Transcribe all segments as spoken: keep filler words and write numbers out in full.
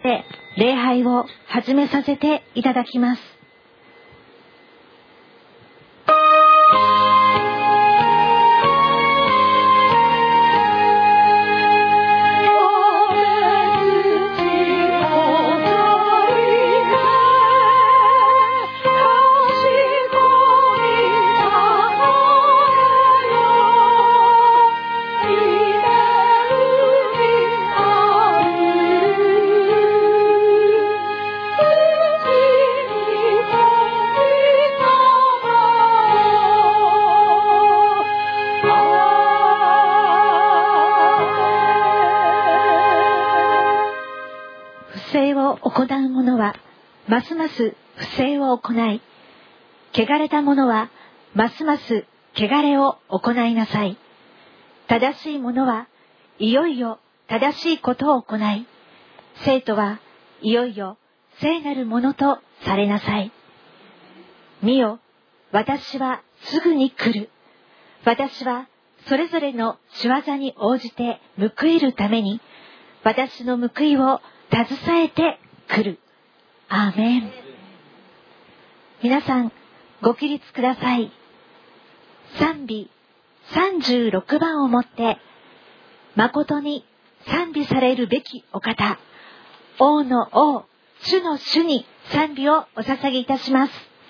って礼拝を始めさせていただきます。行う者はますます不正を行い、汚れた者はますます汚れを行いなさい。正しい者はいよいよ正しいことを行い、生徒はいよいよ聖なるものとされなさい。見よ、私はすぐに来る。私はそれぞれの仕業に応じて報いるために、私の報いを携えて来る。アーメン。皆さんご起立ください。賛美さんじゅうろくばんをもって、誠に賛美されるべきお方、王の王、主の主に賛美をお捧げいたします。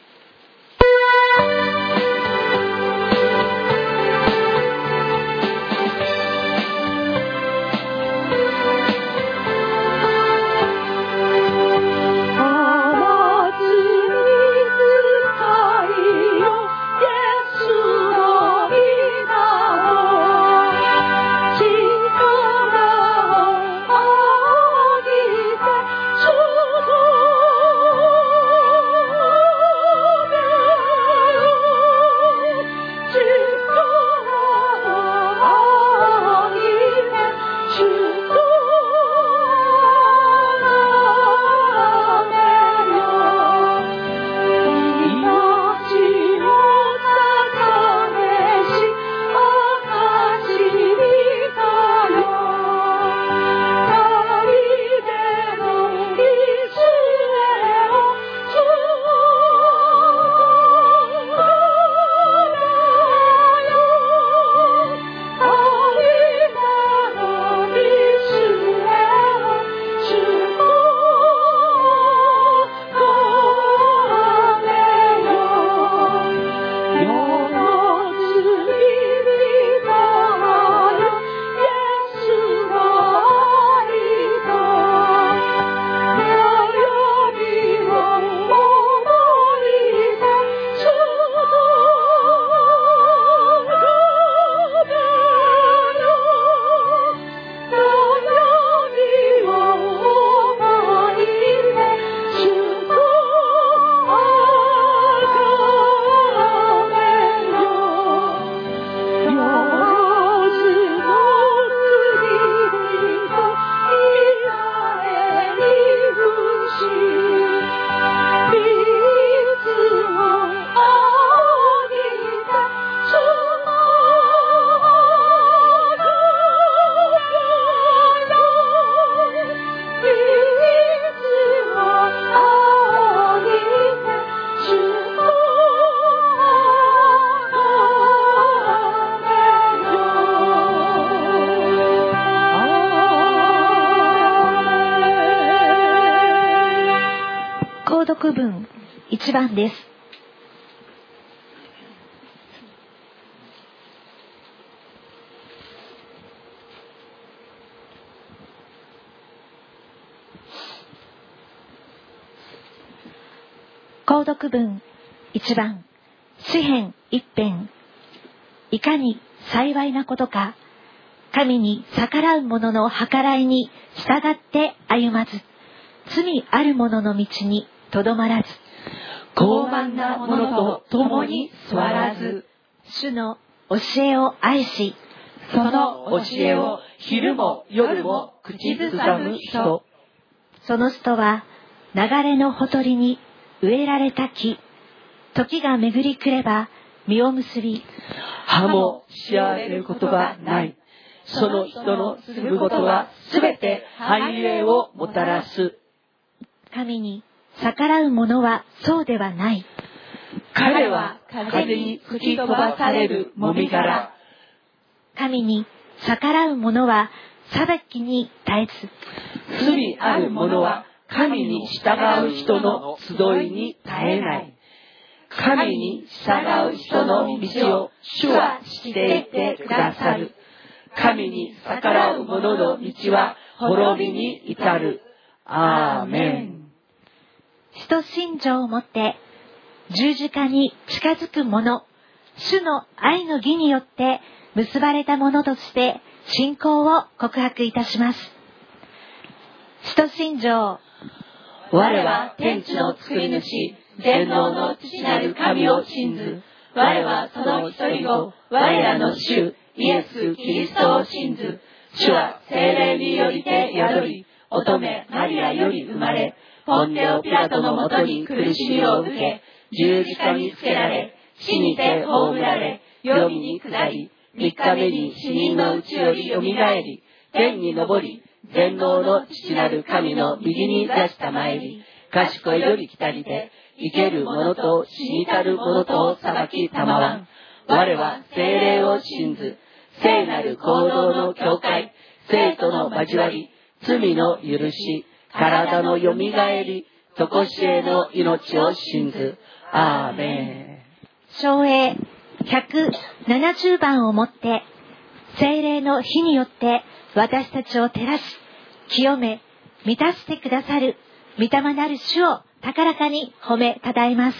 いちばんです。購読文いちばん、詩編一編。いかに幸いなことか、神に逆らう者の計らいに従って歩まず、罪ある者の道にとどまらず、 傲慢な者と共に座らず、 主の教えを愛し、 その教えを昼も夜も口ずさむ人。 その人は流れのほとりに植えられた木、時が巡り来れば実を結び、 葉もしわれることがない。その人のすることはすべて繁栄をもたらす。 神に逆らう者はそうではない。 彼は風に吹き飛ばされるもみ殻。 神に逆らう者は裁きに耐えず。 罪ある者は神に従う人の集いに耐えない。神に従う人の道を主は知っていてくださる。神に逆らう者の道は滅びに至る。アーメン。 使徒信条をもって十字架に近づく者、主の愛の義によって結ばれた者として信仰を告白いたします。使徒信条。 我は天地の作り主、全能の父なる神を信ず。我はその一人子、我らの主、イエス・キリストを信ず。主は聖霊によりて宿り、乙女マリアより生まれ、ポンテオ・ピラトのもとに苦しみを受け、十字架につけられ、死にて葬られ、黄泉に下り、三日目に死人のうちよりよみがえり、天に昇り、全能の父なる神の右に座したまえり、賢いより来たりで、生ける者と死に至る者とを裁きたまわん。我は聖霊を信ず、聖なる行動の教会、聖との交わり、罪の許し、体のよみがえり、とこしえの命を信ず。アーメン。唱詠ひゃくななじゅうばんをもって、聖霊の火によって私たちを照らし、清め、満たしてくださる、御霊なる主を高らかに褒めたたえます。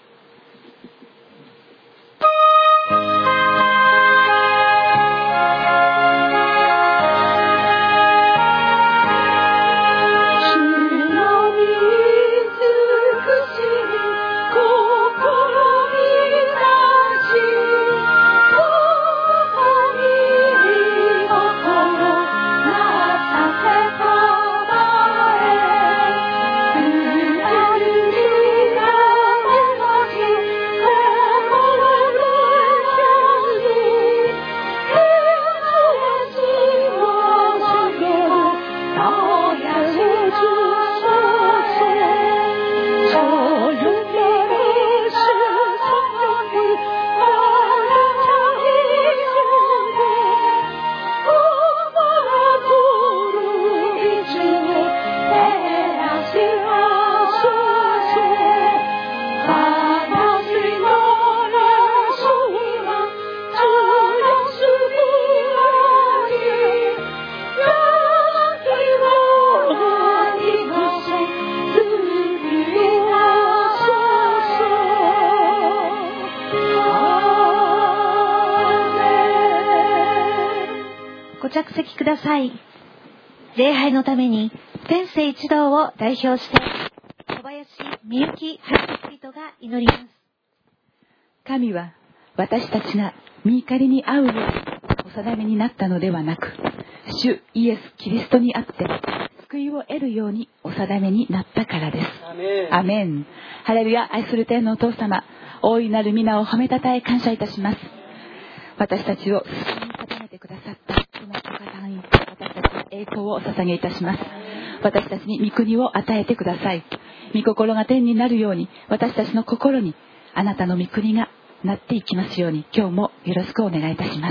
ご着席ください。礼拝のために天聖一同を代表して小林みゆきハイスピリトが祈ります。 神は私たちが御怒りに遭うようにお定めになったのではなく、主イエス・キリストにあって救いを得るようにお定めになったからです。 アメン。 アメン。ハレルヤ。愛する天のお父様、大いなる皆を褒めたたえ感謝いたします。私たちを救いに固めてくださったそのお方に私たちは栄光をお捧げいたします。私たちに御国を与えてください。御心が天になるように、私たちの心にあなたの御国がなっていきますように、今日もよろしくお願いいたします。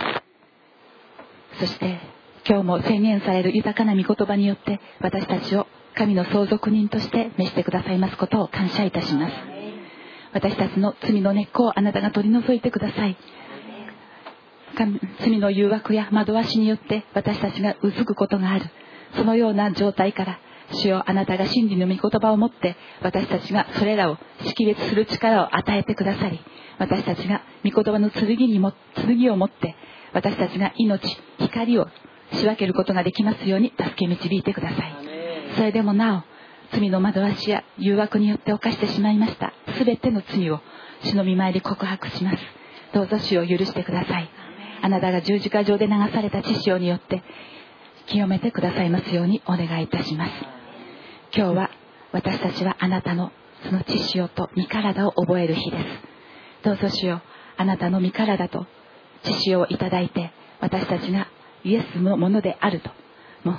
そして今日も宣言される豊かな御言葉によって私たちを神の相続人として召してくださいますことを感謝いたします。私たちの罪の根っこをあなたが取り除いてください。罪の誘惑や惑わしによって私たちがうずくことがある、そのような状態から、主よ、あなたが真理の御言葉を持って私たちがそれらを識別する力を与えてくださり、私たちが御言葉の剣にも剣を持って私たちが命、光を仕分けることができますように助け導いてください。それでもなお罪の惑わしや誘惑によって犯してしまいましたすべての罪を主の御前で告白します。どうぞ主を許してください。あなたが十字架上で流された血潮によって清めてくださいますようにお願いいたします。今日は私たちはあなたのその血潮と御体を覚える日です。どうぞ主よ、あなたの御体と血潮をいただいて、私たちがイエスのものであるともう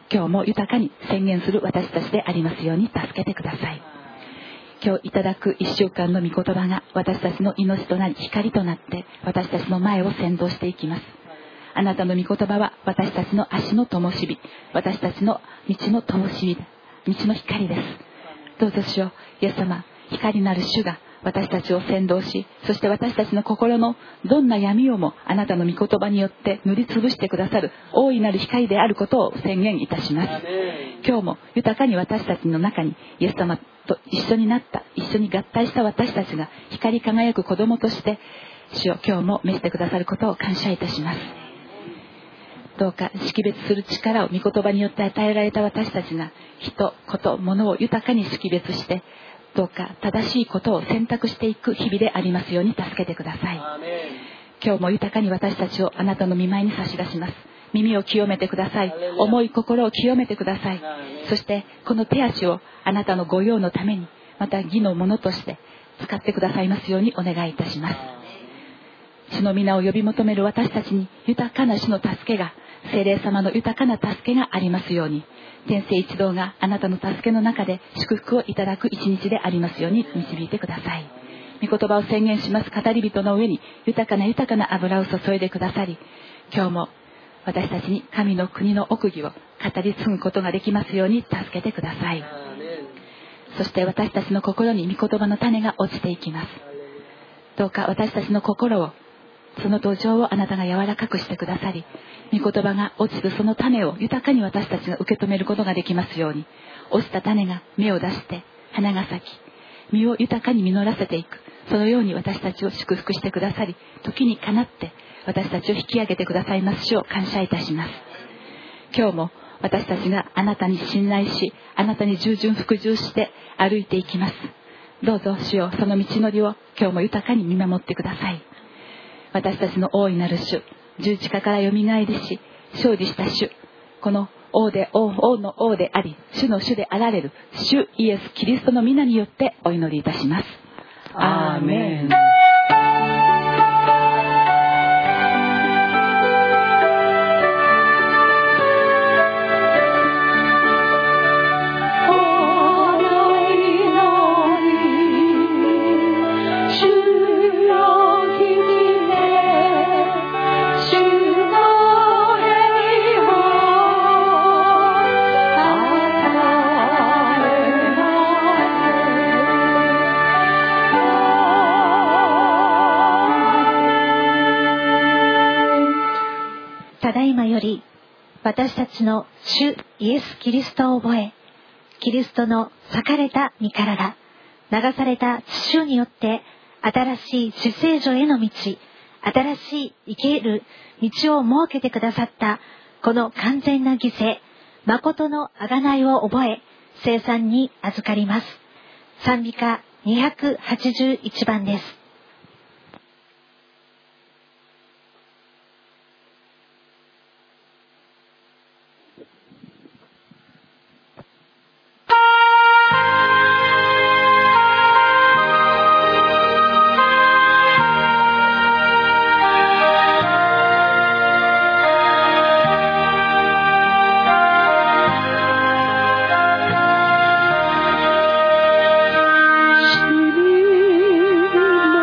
今日も豊かに宣言する私たちでありますように助けてください。今日いただくいっしゅうかんの御言葉が私たちの命となり光となって私たちの前を先導していきます。あなたの御言葉は私たちの足の灯火、私たちの道の灯火、道の光です。どうぞ主よ、イエス様、光なる主が私たちを先導し、そして私たちの心のどんな闇をもあなたの御言葉によって塗りつぶしてくださる大いなる光であることを宣言いたします。今日も豊かに私たちの中にイエス様と一緒になった、一緒に合体した私たちが光り輝く子供として主を今日も召してくださることを感謝いたします。どうか識別する力を御言葉によって与えられた私たちが人、こと、物を豊かに識別してどうか正しいことを選択していく日々でありますように助けてください。今日も豊かに私たちをあなたの御前に差し出します。耳を清めてください。重い心を清めてください。そしてこの手足をあなたのご用のためにまた義のものとして使ってくださいますようにお願いいたします。主の皆を呼び求める私たちに豊かな主の助けが、聖霊様の豊かな助けがありますように、天聖一同があなたの助けの中で祝福をいただく一日でありますように導いてください。御言葉を宣言します語り人の上に豊かな豊かな油を注いでくださり、今日も私たちに神の国の奥義を語り継ぐことができますように助けてください。そして私たちの心に御言葉の種が落ちていきます。どうか私たちの心を、その土壌をあなたが柔らかくしてくださり、御言葉が落ちるその種を豊かに私たちが受け止めることができますように、落ちた種が芽を出して花が咲き、実を豊かに実らせていく、そのように私たちを祝福してくださり、時にかなって私たちを引き上げてくださいます主を感謝いたします。今日も私たちがあなたに信頼し、あなたに従順服従して歩いていきます。どうぞ主よ、その道のりを今日も豊かに見守ってください。私たちの大いなる主、十字架からよみがえりし勝利した主、この王で王、王の王であり主の主であられる主イエスキリストの皆によってお祈りいたします。アーメン。 ただいまより私たちの主イエス・キリストを覚え、キリストの裂かれた身体が流された血潮によって新しい死聖所への道、新しい生きる道を設けてくださったこの完全な犠牲、誠の贖いを覚え、聖餐に預かります。賛美歌にひゃくはちじゅういちばんです。 死に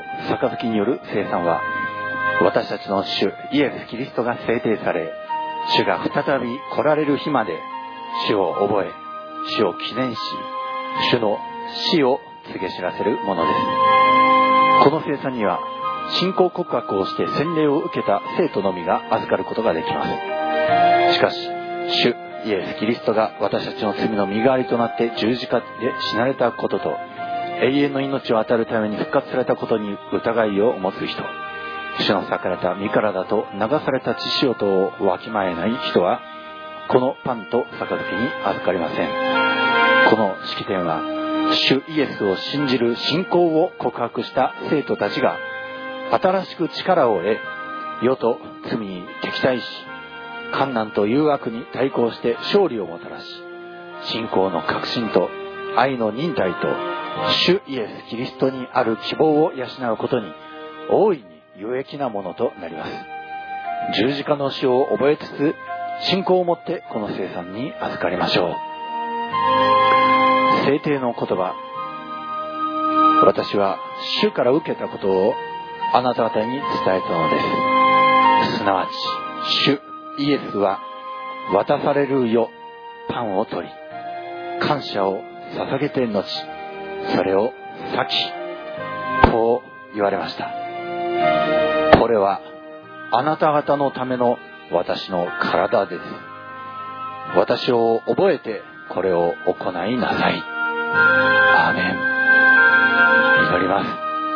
と杯による聖餐は、私たちの主イエス・キリストが制定され、主が再び来られる日まで主を覚え、主を記念し、主の死を告げ知らせるものです。この聖餐には、信仰告白をして洗礼を受けた生徒のみが預かることができます。しかし、主イエス・キリストが私たちの罪の身代わりとなって十字架で死なれたことと、永遠の命を与えるために復活されたことに疑いを持つ人、主の裂かれた身体と流された血潮とをわきまえない人は、このパンと杯に預かりません。この式典は、主イエスを信じる信仰を告白した生徒たちが、新しく力を得、世と罪に敵対し、困難と誘惑に対抗して勝利をもたらし、信仰の確信と愛の忍耐と、主イエス・キリストにある希望を養うことに大いに有益なものとなります。十字架の死を覚えつつ、信仰を持ってこの聖餐に預かりましょう。聖帝の言葉。私は主から受けたことをあなた方に伝えたのです。すなわち、主イエスは渡されるよパンを取り、感謝を捧げて後、それを裂き、こう言われました。これはあなた方のための私の体です。私を覚えてこれを行いなさい。アーメン。祈ります。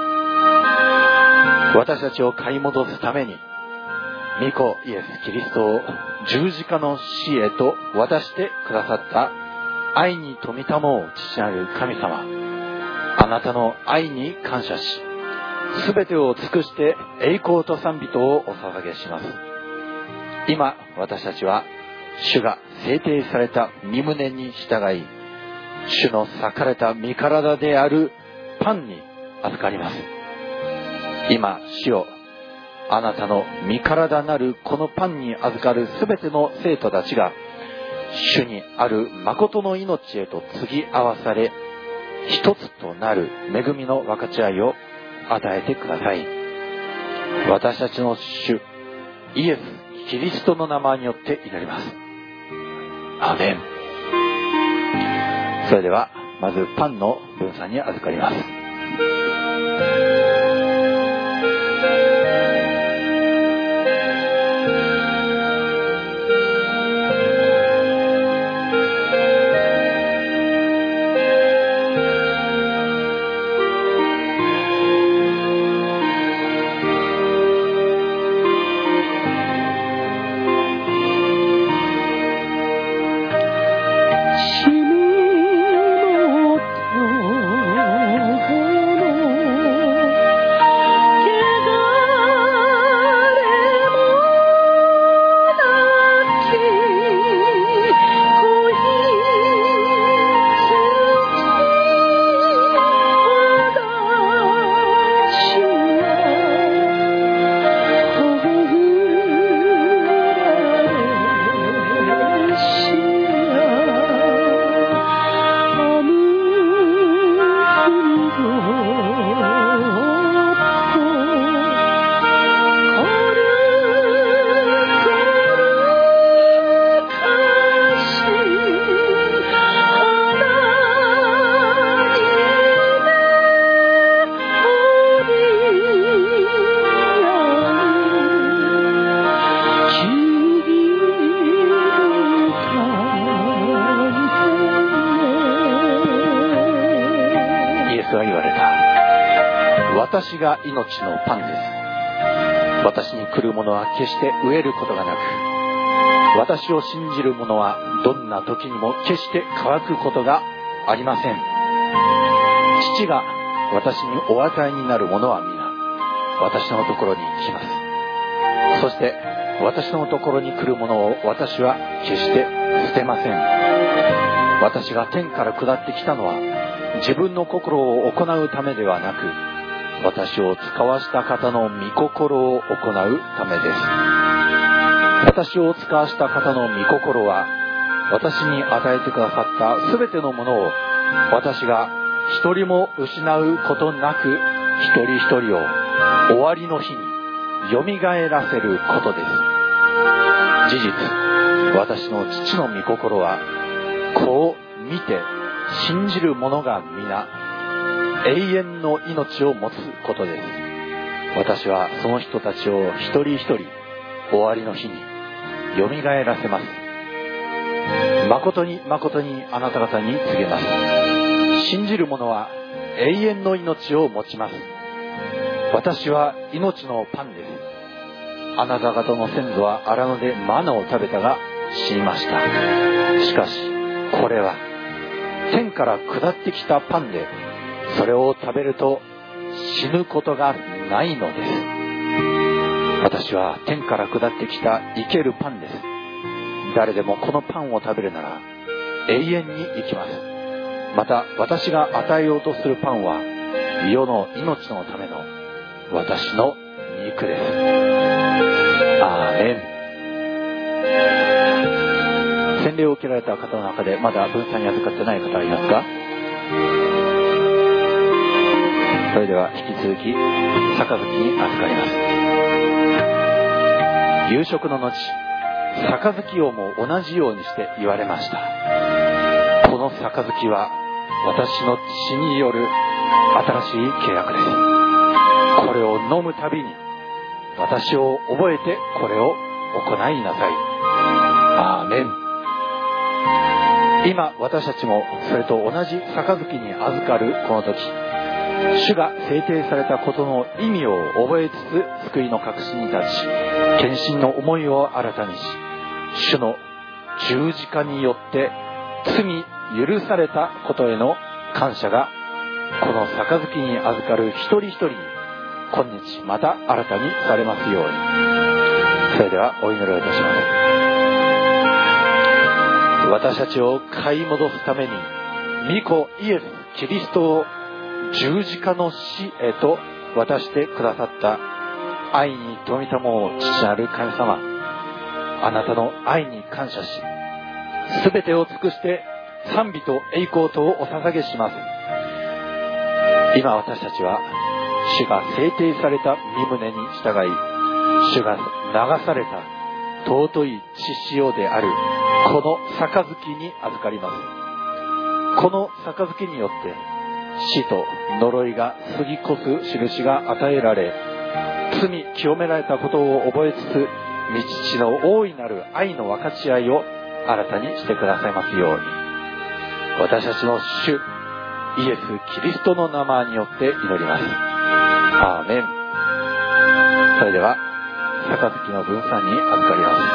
私たちを買い戻すために、御子イエス・キリストを十字架の死へと渡してくださった愛に富みたもう父なる神様、あなたの愛に感謝し、すべてを尽くして栄光と賛美とをお捧げします。今私たちは主が制定された御胸に従い、主の裂かれた身体であるパンに預かります。今主よ、あなたの身体なるこのパンに預かるすべての生徒たちが、主にある誠の命へと継ぎ合わされ、一つとなる恵みの分かち合いを与えてください。私たちの主イエス・キリストの名前によって祈ります。アーメン。それではまずパンの分散に預かります。私が命のパンです。私に来る者は決して飢えることがなく、私を信じる者はどんな時にも決して乾くことがありません。父が私にお与えになる者は皆私のところに来ます。そして私のところに来る者を私は決して捨てません。私が天から下ってきたのは自分の心を行うためではなく、私を使わした方の御心を行うためです。私を使わした方の御心は、私に与えてくださったすべてのものを私が一人も失うことなく一人一人を終わりの日によみがえらせることです。事実、私の父の御心はこう見て信じる者が皆永遠の命を持つことです。私はその人たちを一人一人終わりの日によみがえらせます。誠に誠にあなた方に告げます。信じる者は永遠の命を持ちます。私は命のパンです。あなた方の先祖は荒野でマナを食べたが死にました。しかしこれは天から下ってきたパンで、それを食べると死ぬことがないのです。私は天から下ってきた生けるパンです。誰でもこのパンを食べるなら永遠に生きます。また私が与えようとするパンは世の命のための私の肉です。アーメン。洗礼を受けられた方の中でまだ分散に預かってない方はいますか？それでは引き続き杯に預かります。夕食の後、杯をも同じようにして言われました。この杯は私の血による新しい契約です。これを飲むたびに私を覚えてこれを行いなさい。アーメン。今私たちもそれと同じ杯に預かるこの時、主が制定されたことの意味を覚えつつ救いの確信に立ち、献身の思いを新たにし、主の十字架によって罪許されたことへの感謝がこの杯に預かる一人一人に今日また新たにされますように。それではお祈りをいたします。私たちを買い戻すために御子イエス・キリストを十字架の死へと渡してくださった愛に富みたもう父なる神様、あなたの愛に感謝し、すべてを尽くして賛美と栄光とをお捧げします。今私たちは主が制定された御胸に従い、主が流された尊い血潮であるこの杯に預かります。この杯によって死と呪いが過ぎ越す印が与えられ、罪清められたことを覚えつつ、御父の大いなる愛の分かち合いを新たにしてくださいますように。私たちの主イエス・キリストの名前によって祈ります。アーメン。それでは杯の分散に預かります。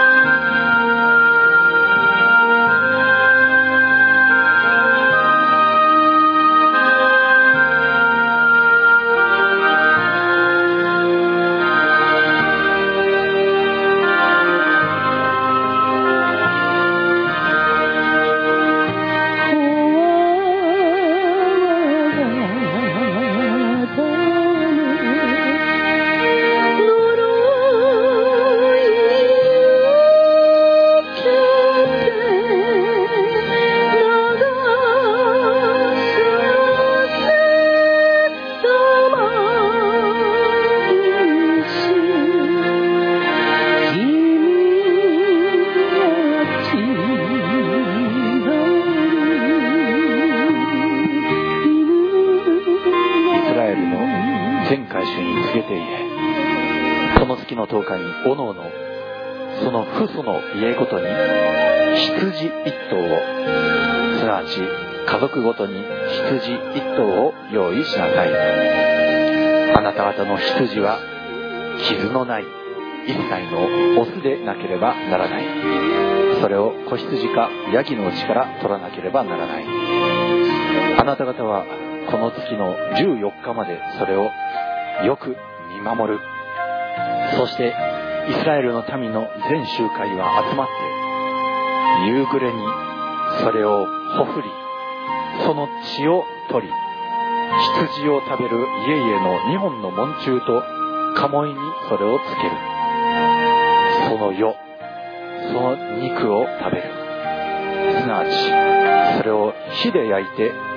おのおのその父祖の家ごとに羊一頭を、すなわち家族ごとに羊一頭を用意しなさい。あなた方の羊は傷のない一歳のオスでなければならない。それを子羊かヤギのうちから取らなければならない。あなた方はこの月のじゅうよっかまでそれをよく見守る。そしてイスラエルの民の全集会は集まって夕暮れにそれをほふり、その血を取り、羊を食べる家々の二本の門柱と鴨居にそれをつける。その世、その肉を食べる。すなわちそれを火で焼いて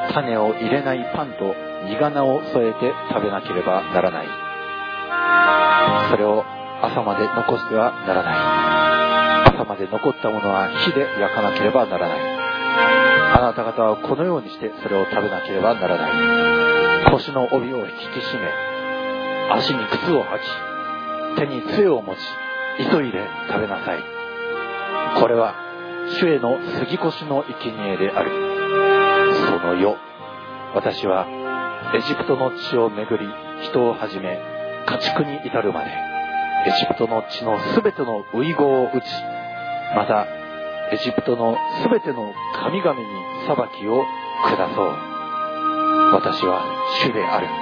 種を入れないパンと煮仮を添えて食べなければならない。それを朝まで残してはならない。朝まで残ったものは火で焼かなければならない。あなた方はこのようにしてそれを食べなければならない。腰の帯を引き締め、足に靴を履き、手に杖を持ち、急いで食べなさい。これは主への杉越の生贄である。その夜、私はエジプトの地を巡り、人をはじめ家畜に至るまでエジプトの地のすべての遺語を打ち、またエジプトのすべての神々に裁きを下そう。私は主である。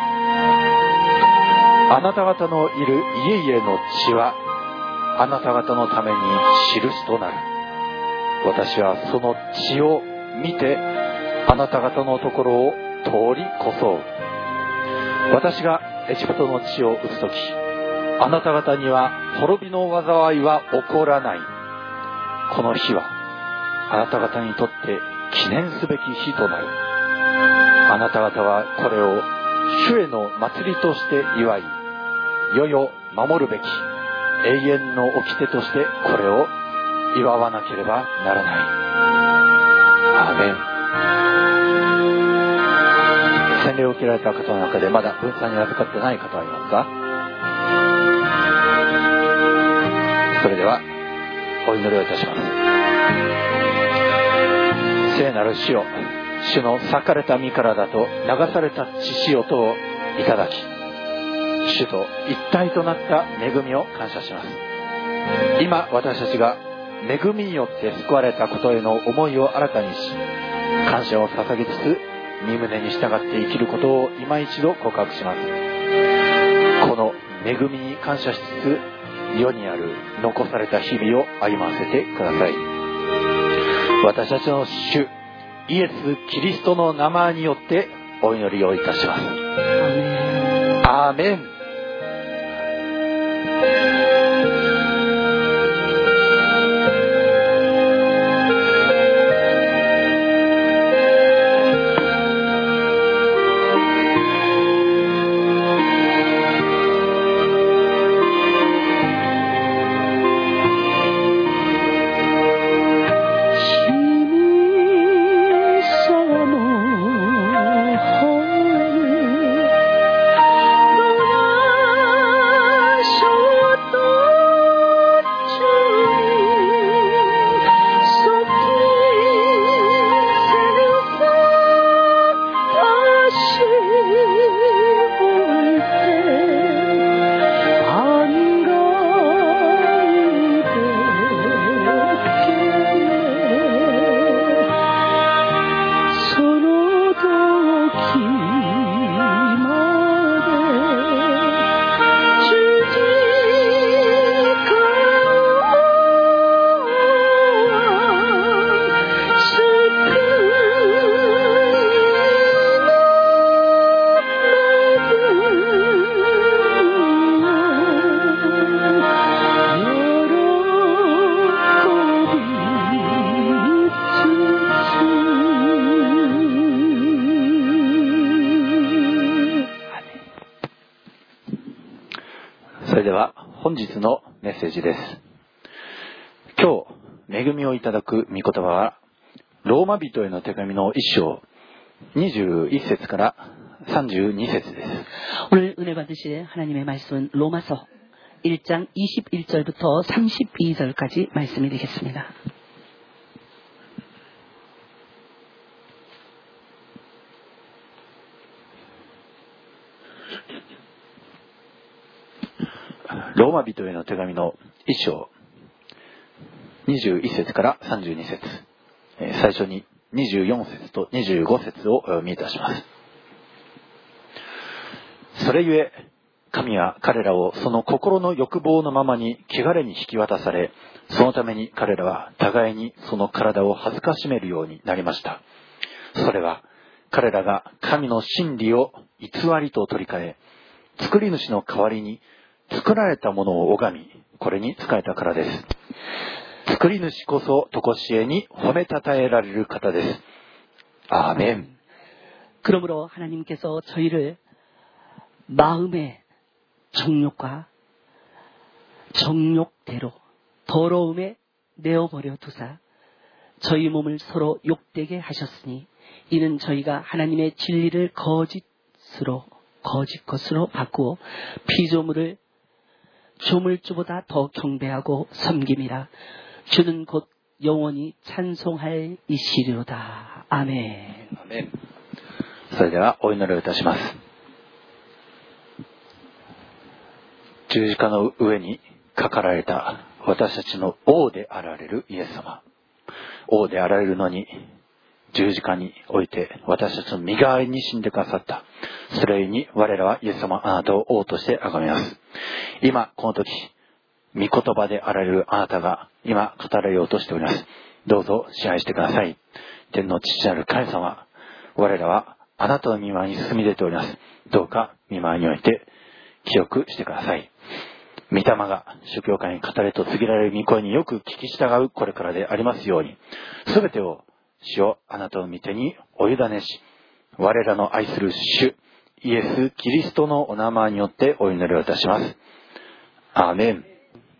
あなた方のいる家々の地はあなた方のために印となる。私はその地を見てあなた方のところを通り越そう。私がエジプトの地を打つとき、あなた方には滅びの災いは起こらない。この日はあなた方にとって記念すべき日となる。あなた方はこれを主への祭りとして祝い、世々守るべき永遠の掟としてこれを祝わなければならない。アーメン。洗礼を受けられた方の中でまだ分散に預かってない方はいますか？それではお祈りをいたします。聖なる主よ、主の裂かれた身体と流された血潮とをいただき、主と一体となった恵みを感謝します。今私たちが恵みによって救われたことへの思いを新たにし、感謝を捧げつつ身旨に従って生きることを今一度告白します。この恵みに感謝しつつ、世にある残された日々を歩ませてください。私たちの主イエス・キリストの名前によってお祈りをいたします。アーメン。本日のメッセージです。今日恵みをいただく御言葉はローマ人への手紙の一章にじゅういっ節からさんじゅうに節です。 오늘 은혜 받으실 하나님의 말씀은 로마서 일 장 이십일 절부터 삼십이 절까지 말씀이 되겠습니다. ローマ人への手紙の一章にじゅういっ節からさんじゅうに節、最初ににじゅうよん節とにじゅうご節をお読みいたします。それゆえ神は彼らをその心の欲望のままに汚れに引き渡され、そのために彼らは互いにその体を恥ずかしめるようになりました。それは彼らが神の真理を偽りと取り替え、作り主の代わりに作られたものを拝み、これに仕えたからです。作り主こそ常しえに褒めたたえられる方です。アーメン。 그러므로 하나님께서 저희를 마음의 정욕과 정욕대로 더러움에 내어버려 두사 저희 몸을 서로 욕되게 하셨으니 이는 저희가 하나님의 진리를 거짓으로 거짓 것으로 바꾸어 피조물을 조물주보다 더 경배하고 섬김이라. 주는 곧 영원히 찬송할 이시리로다. 아멘. 아멘。それではお祈りをいたします。十字架の上にかかられた私たちの王であられるイエス様。王であられるのに十字架において私たちの身代わりに死んでくださった。それゆえに我らはイエス様あなたを王として崇めます。今この時、御言葉であられるあなたが今語られようとしております。どうぞ支配してください。天の父なる神様、我らはあなたの御前に進み出ております。どうか御前において記憶してください。御霊が諸教会に語れと告げられる御声によく聞き従うこれからでありますように、すべてを主をあなたの御手にお委ねし、我らの愛する主イエス・キリストのお名前によってお祈りをいたします。アーメン。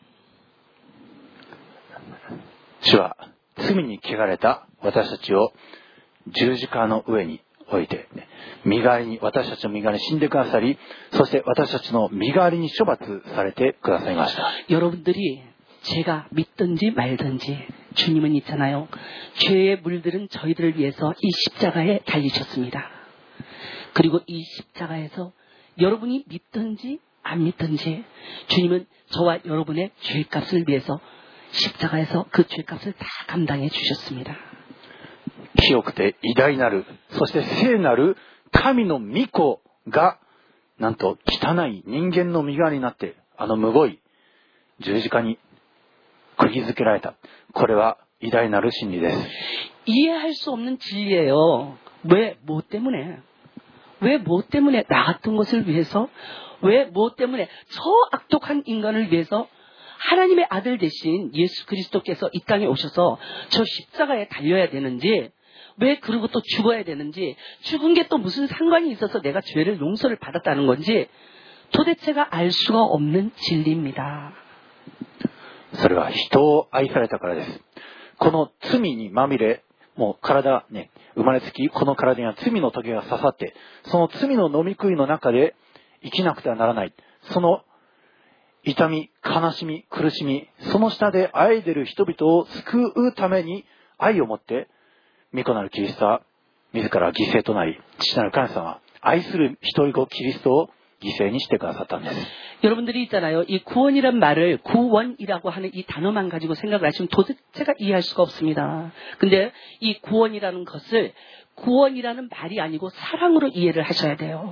主は罪に汚れた私たちを十字架の上に置いて、身代わりに、私たちの身代わりに死んでくださり、そして私たちの身代わりに処罰されてくださいました。 여러분들이 제가 믿든지 말든지 주님은 있잖아요. 죄에 물들은 저희들을 위해서 이 십자가에 달리셨습니다. 그리고 이 십자가에서 여러분이 믿든지 안 믿든지 주님은 저와 여러분의 죄값을 위해서 십자가에서 그 죄값을 다 감당해 주셨습니다. 清くて偉大なる、そして聖なる神の御子がなんと汚い人間の身代わりになってあのむごい十字架に釘付けられた。これは偉大なる真理です。 이해할 수 없는 진리예요. 왜? 뭐 때문에? 왜 뭐 때문에 나 같은 것을 위해서? 왜 뭐 때문에 저 악독한 인간을 위해서 하나님의 아들 대신 예수 그리스도께서 이 땅에 오셔서 저 십자가에 달려야 되는지, 왜 그러고 또 죽어야 되는지, 죽은 게 또 무슨 상관이 있어서 내가 죄를 용서를 받았다는 건지 도대체가 알 수가 없는 진리입니다. それは人を愛されたからです。この罪にまみれ、もう体ね、生まれつきこの体には罪の棘が刺さって、その罪の飲み食いの中で生きなくてはならない。その痛み、悲しみ、苦しみ、その下で愛でる人々を救うために愛を持って、御子なるキリストは自ら犠牲となり、父なる神様は愛する一人子キリストを犠牲にしてくださったんです。 여러분들이 있잖아요. 이 구원이란 말을 구원이라고 하는 이 단어만 가지고 생각을 하시면 도대체가 이해할 수가 없습니다. 근데 이 구원이라는 것을 구원이라는 말이 아니고 사랑으로 이해를 하셔야 돼요.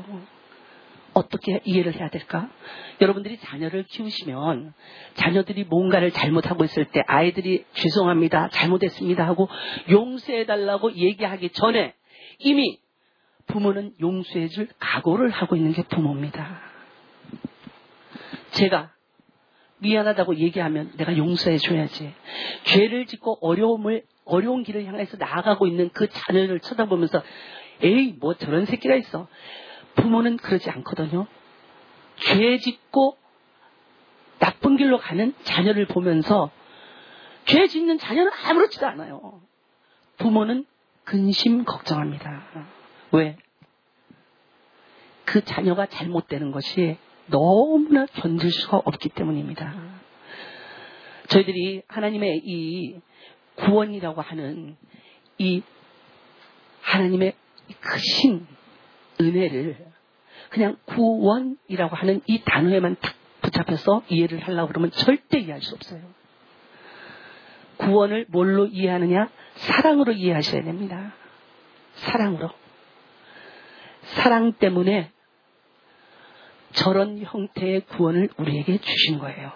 어떻게 이해를 해야 될까? 여러분들이 자녀를 키우시면 자녀들이 뭔가를 잘못하고 있을 때 아이들이 죄송합니다, 잘못했습니다 하고 용서해달라고 얘기하기 전에 이미 부모는 용서해줄 각오를 하고 있는 게 부모입니다. 제가 미안하다고 얘기하면 내가 용서해줘야지. 죄를 짓고 어려움을, 어려운 길을 향해서 나아가고 있는 그 자녀를 쳐다보면서 에이 뭐 저런 새끼가 있어. 부모는 그러지 않거든요. 죄 짓고 나쁜 길로 가는 자녀를 보면서 죄 짓는 자녀는 아무렇지도 않아요. 부모는 근심 걱정합니다. 왜? 그 자녀가 잘못되는 것이 너무나 견딜 수가 없기 때문입니다. 저희들이 하나님의 이 구원이라고 하는 이 하나님의 크신 은혜를 그냥 구원이라고 하는 이 단어에만 딱 붙잡혀서 이해를 하려고 그러면 절대 이해할 수 없어요. 구원을 뭘로 이해하느냐? 사랑으로 이해하셔야 됩니다. 사랑으로. 사랑 때문에 저런 형태의 구원을 우리에게 주신 거예요.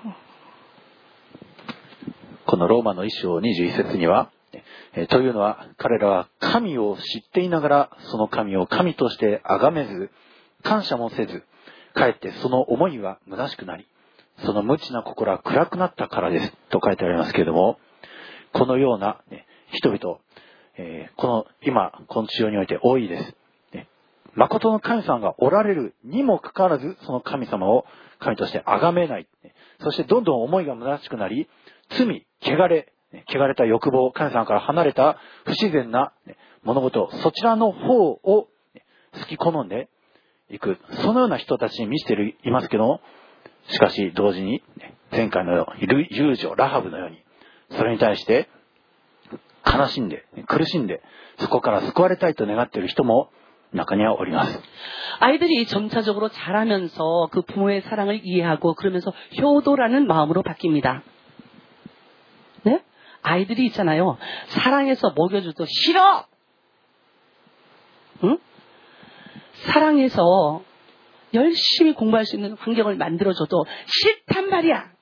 このローマの一章にじゅういち節には、というのは彼らは神を知っていながらその神を神として崇めず感謝もせず、かえってその思いは虚しくなり、その無知な心は暗くなったからですと書いてありますけれども、このような、ね、人々、えー、この今この地上において多いです、ね、 誠の神様がおられるにもかかわらず、その神様を神として崇めない。そしてどんどん思いが虚しくなり、罪、汚れ、汚れた欲望、神様から離れた不自然な物事、そちらの方を好き好んでいく。そのような人たちに満ちていますけども、しかし同時に前回の遊女ラハブのように、それに対して悲しんで苦しんで、そこから救われたいと願っている人も中にはおります。 아이들이 점차적으로 자라면서 그 부모의 사랑을 이해하고 그러면서 효도라는 마음으로 바뀝니다. 네? 아이들이 있잖아요. 사랑해서 먹여줘도 싫어! 응? 사랑해서 열심히 공부할 수 있는 환경을 만들어줘도 싫단 말이야.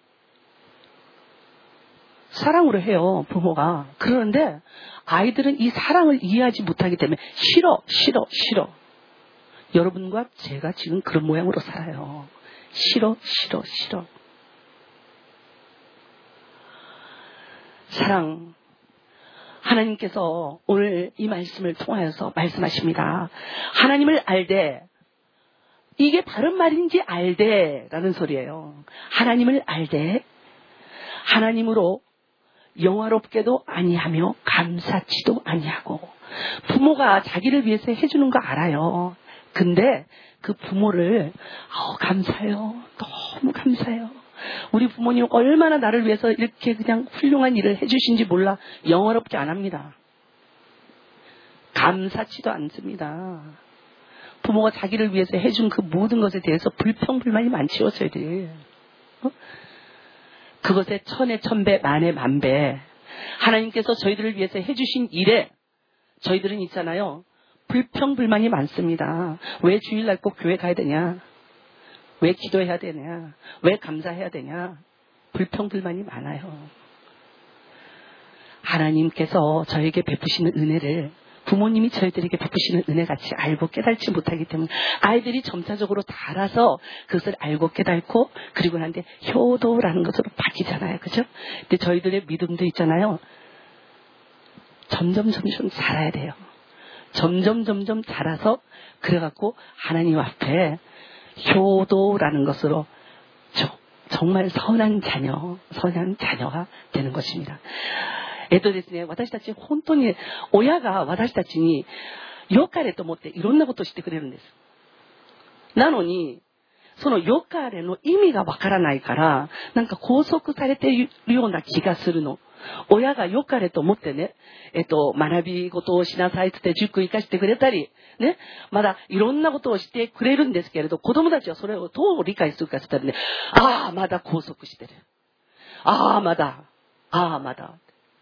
사랑으로 해요, 부모가. 그러는데 아이들은 이 사랑을 이해하지 못하기 때문에 싫어, 싫어, 싫어. 여러분과 제가 지금 그런 모양으로 살아요. 싫어, 싫어, 싫어. 사랑. 하나님께서 오늘 이 말씀을 통하여서 말씀하십니다. 하나님을 알되, 이게 바른 말인지 알되 라는 소리예요. 하나님을 알되 하나님으로 영화롭게도 아니하며 감사치도 아니하고. 부모가 자기를 위해서 해주는 거 알아요. 근데 그 부모를 어, 감사해요. 너무 감사해요. 우리 부모님 얼마나 나를 위해서 이렇게 그냥 훌륭한 일을 해주신지 몰라. 영화롭게 안 합니다. 감사치도 않습니다. 부모가 자기를 위해서 해준 그 모든 것에 대해서 불평불만이 많지요, 저희들이. 어? 그것에 천에 천배, 만에 만배. 하나님께서 저희들을 위해서 해주신 일에 저희들은 있잖아요. 불평불만이 많습니다. 왜 주일날 꼭 교회 가야 되냐? 왜 기도해야 되냐? 왜 감사해야 되냐? 불평불만이 많아요. 하나님께서 저에게 베푸시는 은혜를 부모님이 저희들에게 베푸시는 은혜같이 알고 깨닫지 못하기 때문에 아이들이 점차적으로 자라서 그것을 알고 깨닫고 그리고 난데 효도라는 것으로 바뀌잖아요. 그죠? 근데 저희들의 믿음도 있잖아요. 점점 점점 자라야 돼요. 점점 점점 자라서 그래갖고 하나님 앞에 효도라는 것으로 정말 선한 자녀, 선한 자녀가 되는 것입니다. えっとですね、私たち本当に親が私たちに良かれと思っていろんなことをしてくれるんです。なのにその良かれの意味がわからないからなんか拘束されているような気がするの。親が良かれと思ってね、えっと学び事をしなさいって言って塾行かしてくれたりね、まだいろんなことをしてくれるんですけれど、子供たちはそれをどう理解するかって言ったらね、ああまだ拘束してる。ああまだ、ああまだ。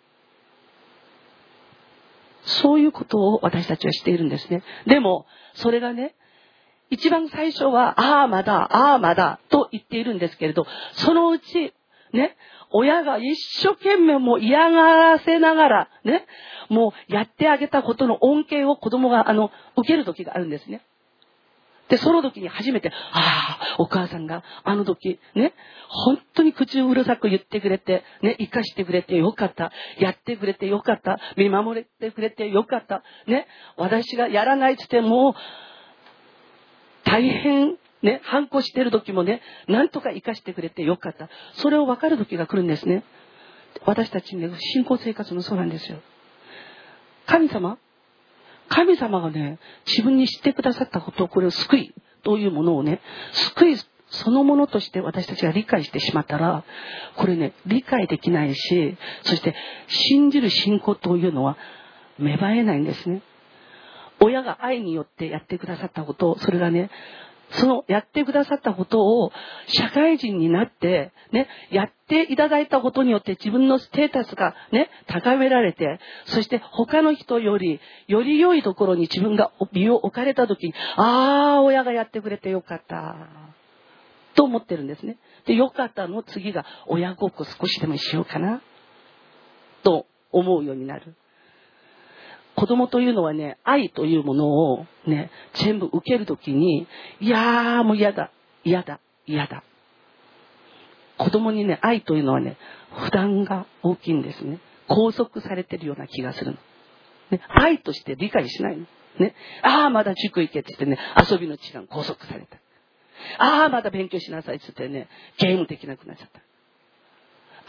そういうことを私たちはしているんですね。でも、それがね、一番最初は、ああ、まだ、ああ、まだ、と言っているんですけれど、そのうち、ね、親が一生懸命もう嫌がらせながら、ね、もうやってあげたことの恩恵を子供が、あの、受ける時があるんですね。で、その時に初めて、ああ、お母さんがあの時、ね、本当に口をうるさく言ってくれて、ね、生かしてくれてよかった。やってくれてよかった。見守れてくれてよかった。ね、私がやらないって言っても、大変、ね、反抗してる時もね、なんとか生かしてくれてよかった。それを分かる時が来るんですね。私たちね、信仰生活もそうなんですよ。神様神様がね、自分にしてくださったこと、これを救いというものをね、救いそのものとして私たちが理解してしまったら、これね、理解できないし、そして信じる信仰というのは芽生えないんですね。親が愛によってやってくださったこと、それがね、そのやってくださったことを社会人になってね、やっていただいたことによって自分のステータスがね、高められて、そして他の人よりより良いところに自分が身を置かれた時に、ああ、親がやってくれてよかったと思ってるんですね。で、よかったの次が親ごっこ少しでもしようかなと思うようになる。子供というのはね、愛というものをね、全部受けるときに、いやーもう嫌だ、嫌だ、嫌だ。子供にね、愛というのはね、負担が大きいんですね。拘束されてるような気がするの。ね、愛として理解しないの。 ね。ああ、まだ塾行けって言ってね、遊びの時間拘束された。ああ、まだ勉強しなさいって言ってね、ゲームできなくなっちゃった。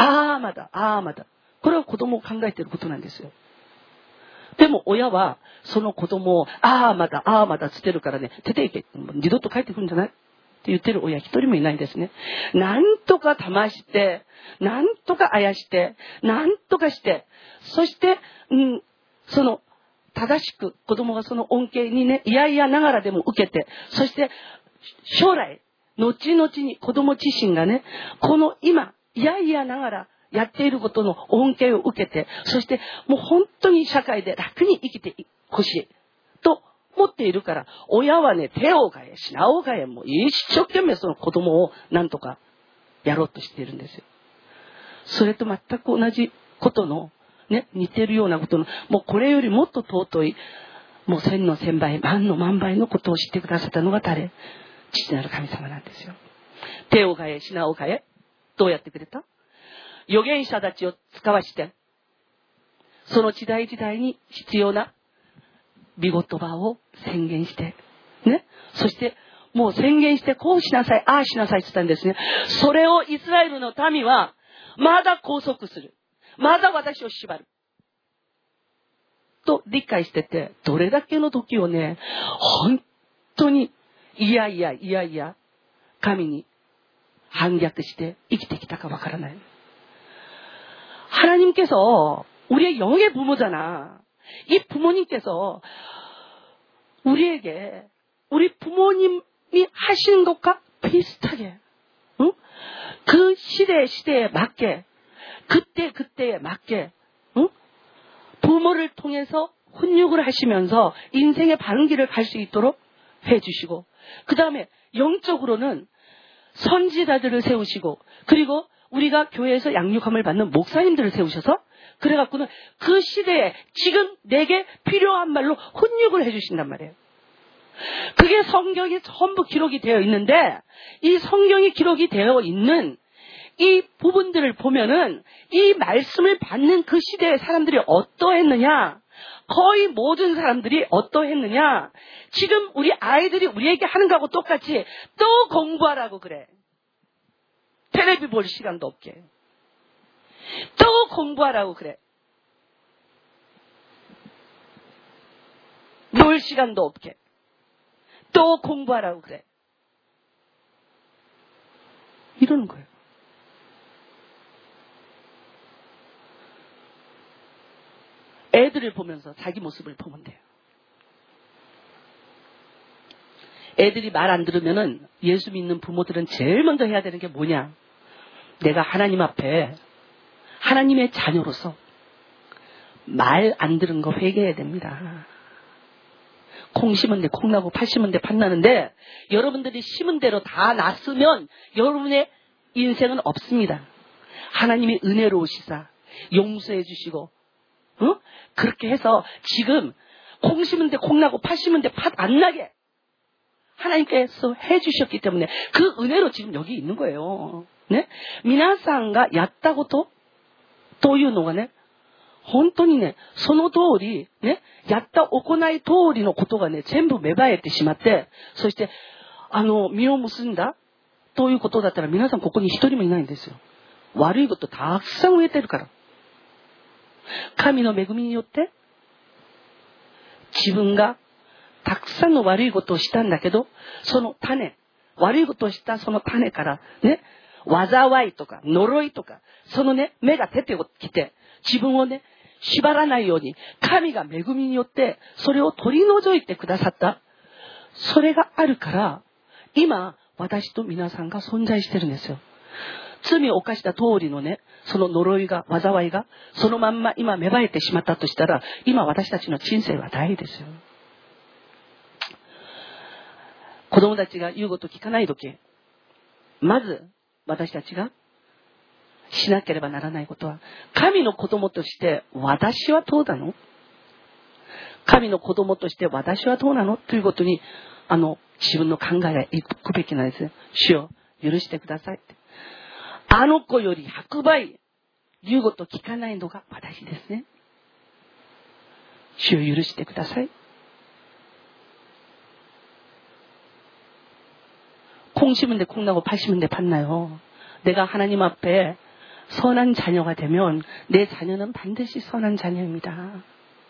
ああ、まだ、ああ、まだ。これは子供を考えていることなんですよ。でも親は、その子供を、ああ、まだ、ああ、まだつってるからね、出て行け。二度と帰ってくるんじゃないって言ってる親一人もいないんですね。なんとか騙して、なんとかあやして、なんとかして、そして、うん、その、正しく子供がその恩恵にね、いやいやながらでも受けて、そして将来、後々に子供自身がね、この今、いやいやながらやっていることの恩恵を受けて、そしてもう本当に社会で楽に生きてほしいと思っているから、親はね、手を変え、品を変え、もう一生懸命その子供をなんとかやろうとしているんですよ。それと全く同じことの、ね、似てるようなことの、もうこれよりもっと尊い、もう千の千倍、万の万倍のことを知ってくださったのが誰？父なる神様なんですよ。手を変え、品を変え、どうやってくれた？預言者たちを使わして、その時代時代に必要な御言葉を宣言して、ね、そしてもう宣言して、こうしなさい、ああしなさいって言ったんですね。それをイスラエルの民は、まだ拘束する。まだ私を縛る。と理解してて、どれだけの時をね、本当に、いやいやいやいや、神に反逆して生きてきたかわからない。하나님께서 우리의 영의 부모잖아. 이 부모님께서 우리에게 우리 부모님이 하시는 것과 비슷하게, 응? 그 시대 시대에 맞게, 그때 그때에 맞게, 응? 부모를 통해서 훈육을 하시면서 인생의 바른 길을 갈 수 있도록 해주시고, 그 다음에 영적으로는 선지자들을 세우시고, 그리고 우리가 교회에서 양육함을 받는 목사님들을 세우셔서, 그래갖고는 그 시대에 지금 내게 필요한 말로 훈육을 해주신단 말이에요. 그게 성경에 전부 기록이 되어 있는데, 이 성경이 기록이 되어 있는 이 부분들을 보면은 이 말씀을 받는 그 시대의 사람들이 어떠했느냐, 거의 모든 사람들이 어떠했느냐, 지금 우리 아이들이 우리에게 하는 거하고 똑같이 또 공부하라고 그래. 텔레비 볼 시간도 없게. 또 공부하라고 그래. 놀 시간도 없게. 또 공부하라고 그래. 이러는 거예요. 애들을 보면서 자기 모습을 보면 돼요. 애들이 말 안 들으면은 예수 믿는 부모들은 제일 먼저 해야 되는 게 뭐냐? 내가 하나님 앞에 하나님의 자녀로서 말 안 들은 거 회개해야 됩니다. 콩 심은 데 콩 나고 팥 심은 데 팥 나는데, 여러분들이 심은 대로 다 났으면 여러분의 인생은 없습니다. 하나님이 은혜로우시사 용서해 주시고, 어? 그렇게 해서 지금 콩 심은 데 콩 나고 팥 심은 데 팥 안 나게 하나님께서 해주셨기 때문에 그 은혜로 지금 여기 있는 거예요. 네? 皆さんがやったことというのがね、本当にね、その通り、ね、やった行い通りのことがね、全部芽生えてしまって、そして、あの、実を結んだということだったら、皆さんここに一人もいないんですよ。悪いことたくさん植えてるから。神の恵みによって、自分がたくさんの悪いことをしたんだけど、その種、悪いことをしたその種からね、災いとか呪いとか、そのね、芽が出てきて、自分をね、縛らないように、神が恵みによって、それを取り除いてくださった。それがあるから、今、私と皆さんが存在してるんですよ。罪を犯した通りのね、その呪いが、災いが、そのまんま今芽生えてしまったとしたら、今私たちの人生は大ですよ。子供たちが言うこと聞かないとき、まず私たちがしなければならないことは、神の子供として私はどうなの？神の子供として私はどうなのということに、あの、自分の考えがいくべきなんですよ。主よ、許してくださいって。あの子よりひゃくばい言うこと聞かないのが私ですね。主を許してください。 콩 심은 데 콩 나고 팥 심은 데 팥 나요. 내가 하나님 앞에 선한 자녀가 되면 내 자녀는 반드시 선한 자녀입니다.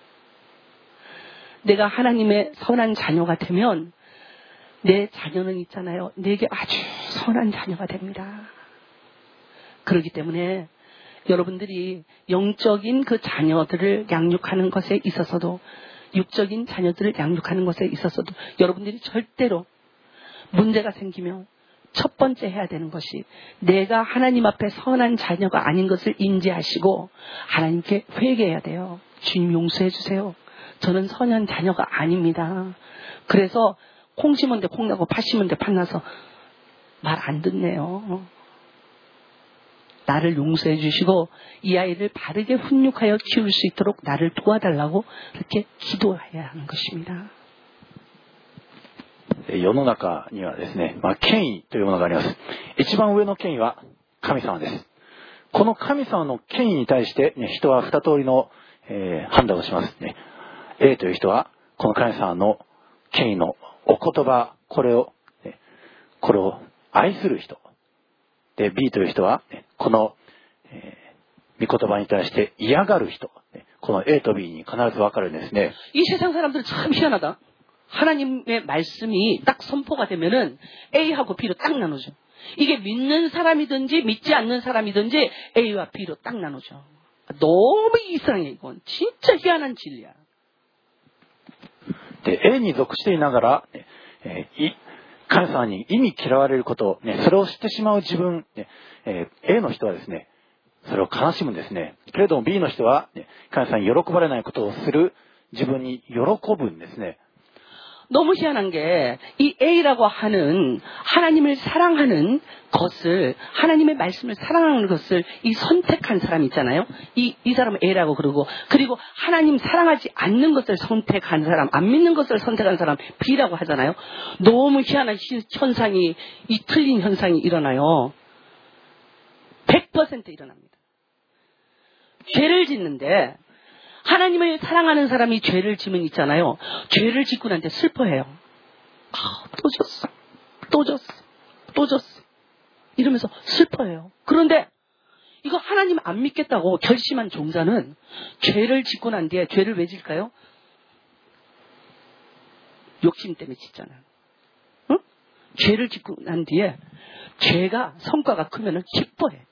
내가 하나님의 선한 자녀가 되면 내 자녀는 있잖아요. 내게 아주 선한 자녀가 됩니다. 그렇기 때문에 여러분들이 영적인 그 자녀들을 양육하는 것에 있어서도 육적인 자녀들을 양육하는 것에 있어서도 여러분들이 절대로 문제가 생기면 첫 번째 해야 되는 것이 내가 하나님 앞에 선한 자녀가 아닌 것을 인지하시고 하나님께 회개해야 돼요. 주님 용서해 주세요. 저는 선한 자녀가 아닙니다. 그래서 콩 심은 데 콩 나고 팥 심은 데 팥 나서 말 안 듣네요. 나를 용서해 주시고 이 아이를 바르게 훈육하여 키울 수 있도록 나를 도와달라고 그렇게 기도해야 하는 것입니다. 世の中にはですね、まあ、権威というものがあります。一番上の権威は神様です。この神様の権威に対して、ね、人は二通りの、えー、判断をしますね。A という人はこの神様の権威のお言葉、これを、ね、これを愛する人。で、B という人は、ね、この、えー、御言葉に対して嫌がる人。ね、この A と B に必ず分かるんですね。 이 세상 사람들은 참 희한하다. 하나님의 말씀이 딱 선포가 되면은 A하고 B로 딱 나누죠. 이게 믿는 사람이든지 믿지 않는 사람이든지 A와 B로 딱 나누죠. 너무 이상해 이건. 진짜 희한한 진리야. で、A に属していながら、ねえー、い神様に意味嫌われること、ね、それを知ってしまう自分、ねえー、A の人はですね、それを悲しむんですね。けれども B の人は、ね、神様に喜ばれないことをする自分に喜ぶんですね。 너무 희한한 게 이 A라고 하는 하나님을 사랑하는 것을 하나님의 말씀을 사랑하는 것을 이 선택한 사람 있잖아요. 이, 이 사람은 A라고 그러고 그리고 하나님 사랑하지 않는 것을 선택한 사람 안 믿는 것을 선택한 사람 B라고 하잖아요. 너무 희한한 현상이 이 틀린 현상이 일어나요. 백 퍼센트 일어납니다. 죄를 짓는데 하나님을 사랑하는 사람이 죄를 지면 있잖아요. 죄를 짓고 난 뒤에 슬퍼해요. 아, 또 졌어. 또 졌어. 또 졌어. 이러면서 슬퍼해요. 그런데 이거 하나님 안 믿겠다고 결심한 종자는 죄를 짓고 난 뒤에 죄를 왜 질까요? 욕심 때문에 짓잖아요. 응? 죄를 짓고 난 뒤에 죄가 성과가 크면 기뻐해.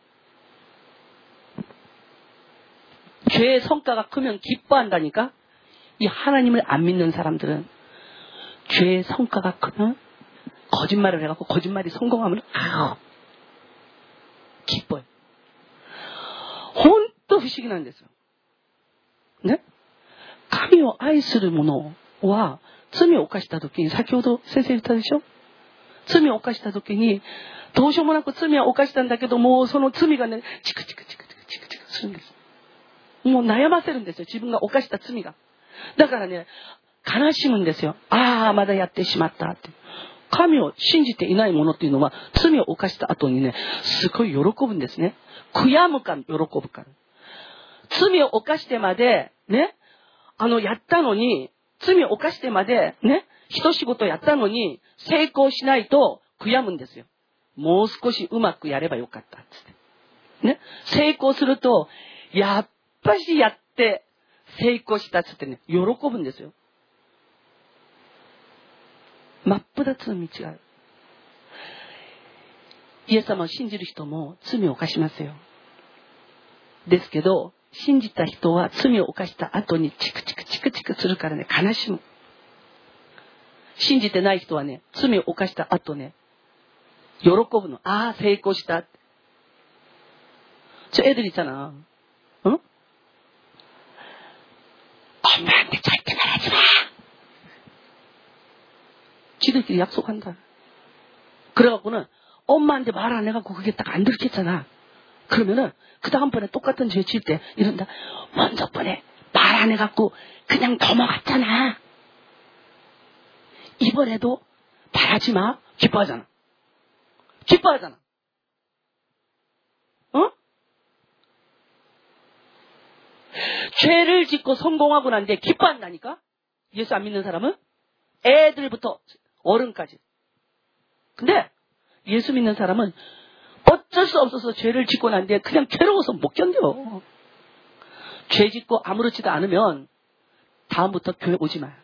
죄의 성과가 크면 기뻐한다니까? 이 하나님을 안 믿는 사람들은 죄의 성과가 크면 거짓말을 해갖고 거짓말이 성공하면 아우 기뻐요. 혼또不思議なんですよ。ね？神を愛する者は罪を犯した時に先ほど先生言ったでしょ？罪を犯した時にどうしようもなく罪は犯したんだけどもその罪がねチクチクチクチクチクチクするんです。もう悩ませるんですよ。自分が犯した罪が。だからね、悲しむんですよ。ああ、まだやってしまったって。神を信じていない者っていうのは、罪を犯した後にね、すごい喜ぶんですね。悔やむか、喜ぶか。罪を犯してまで、ね、あの、やったのに、罪を犯してまで、ね、一仕事やったのに、成功しないと悔やむんですよ。もう少しうまくやればよかった、つって。ね、成功すると、やっぱしやって成功したっつってね、喜ぶんですよ。真っ二つの道がある。イエス様を信じる人も罪を犯しますよ。ですけど、信じた人は罪を犯した後にチクチクチクチクするからね、悲しむ。信じてない人はね、罪を犯した後ね、喜ぶの。ああ、成功した。저 애들 있잖아. 응? 엄마한테 절대 말하지 마. 지들끼리 약속한다. 그래갖고는 엄마한테 말 안 해갖고 그게 딱 안 들켰잖아. 그러면은 그 다음번에 똑같은 죄 질 때 이런다. 먼저 번에 말 안 해갖고 그냥 넘어갔잖아. 이번에도 말하지 마. 기뻐하잖아. 기뻐하잖아. 어? 죄를 짓고 성공하고 난 뒤에 기뻐한다니까? 예수 안 믿는 사람은? 애들부터 어른까지. 근데 예수 믿는 사람은 어쩔 수 없어서 죄를 짓고 난 뒤에 그냥 괴로워서 못 견뎌. 죄 짓고 아무렇지도 않으면 다음부터 교회 오지 마요.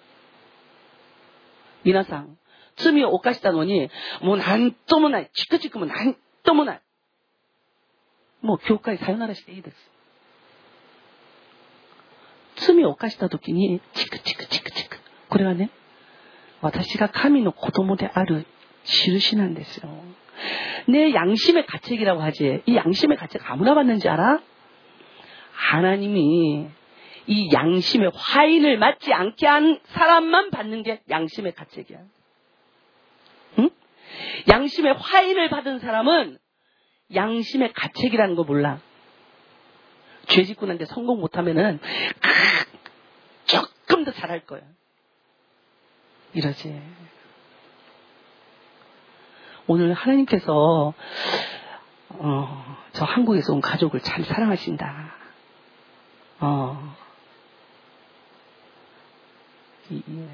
皆さん、罪を犯したのに、もう何ともない、チクチクも何ともない。もう教会さよならしていいです。罪を犯した時に、チクチクチクチク。これはね、私が神の子供である印なんですよ。내 양심의 가책이라고 하지. 이 양심의 가책 아무나 받는지 알아? 하나님이 이 양심의 화인을 맞지 않게 한 사람만 받는 게 양심의 가책이야. 응? 양심의 화인을 받은 사람은 양심의 가책이라는 거 몰라. 죄 짓고 난데 성공 못하면은 조금 더 잘할 거야. 이러지. 오늘 하나님께서 어, 저 한국에서 온 가족을 참 사랑하신다. 어. 이, 이, 음.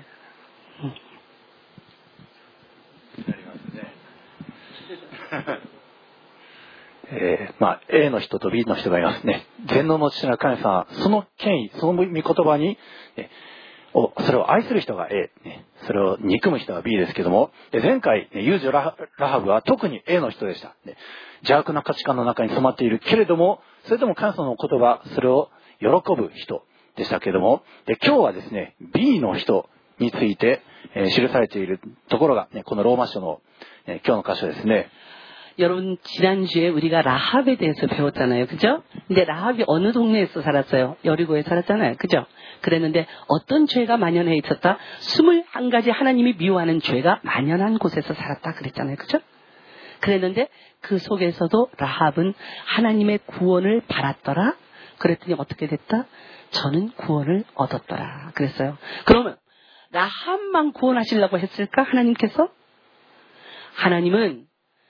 えー、まあ A の人と B の人がいますね。全能の父なる神様、その権威、その御言葉に、えおそれを愛する人が A、ね、それを憎む人が B ですけども、で前回、ね、遊女ラハブは特に A の人でした、ね。邪悪な価値観の中に染まっているけれども、それでも神様の言葉、それを喜ぶ人でしたけども、で今日はですね、B の人について、えー、記されているところが、ね、このローマ書の、えー、今日の箇所ですね。 여러분 지난주에 우리가 라합에 대해서 배웠잖아요. 그죠? 근데 라합이 어느 동네에서 살았어요? 여리고에 살았잖아요. 그죠? 그랬는데 어떤 죄가 만연해 있었다? 스물한 가지 하나님이 미워하는 죄가 만연한 곳에서 살았다 그랬잖아요. 그죠? 그랬는데 그 속에서도 라합은 하나님의 구원을 바랐더라. 그랬더니 어떻게 됐다? 저는 구원을 얻었더라. 그랬어요. 그러면 라합만 구원하시려고 했을까? 하나님께서? 하나님은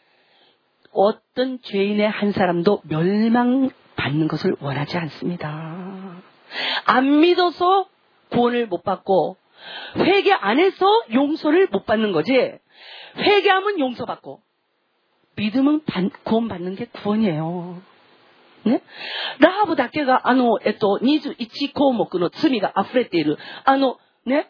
어떤 죄인의 한 사람도 멸망받는 것을 원하지 않습니다. 안 믿어서 구원을 못 받고 회개 안 해서 용서를 못 받는 거지. 회개하면 용서받고 믿음은 구원 받는 게 구원이에요.ね、ラハブだけがあの、えっと、にじゅういち項目の罪が溢れているあのね、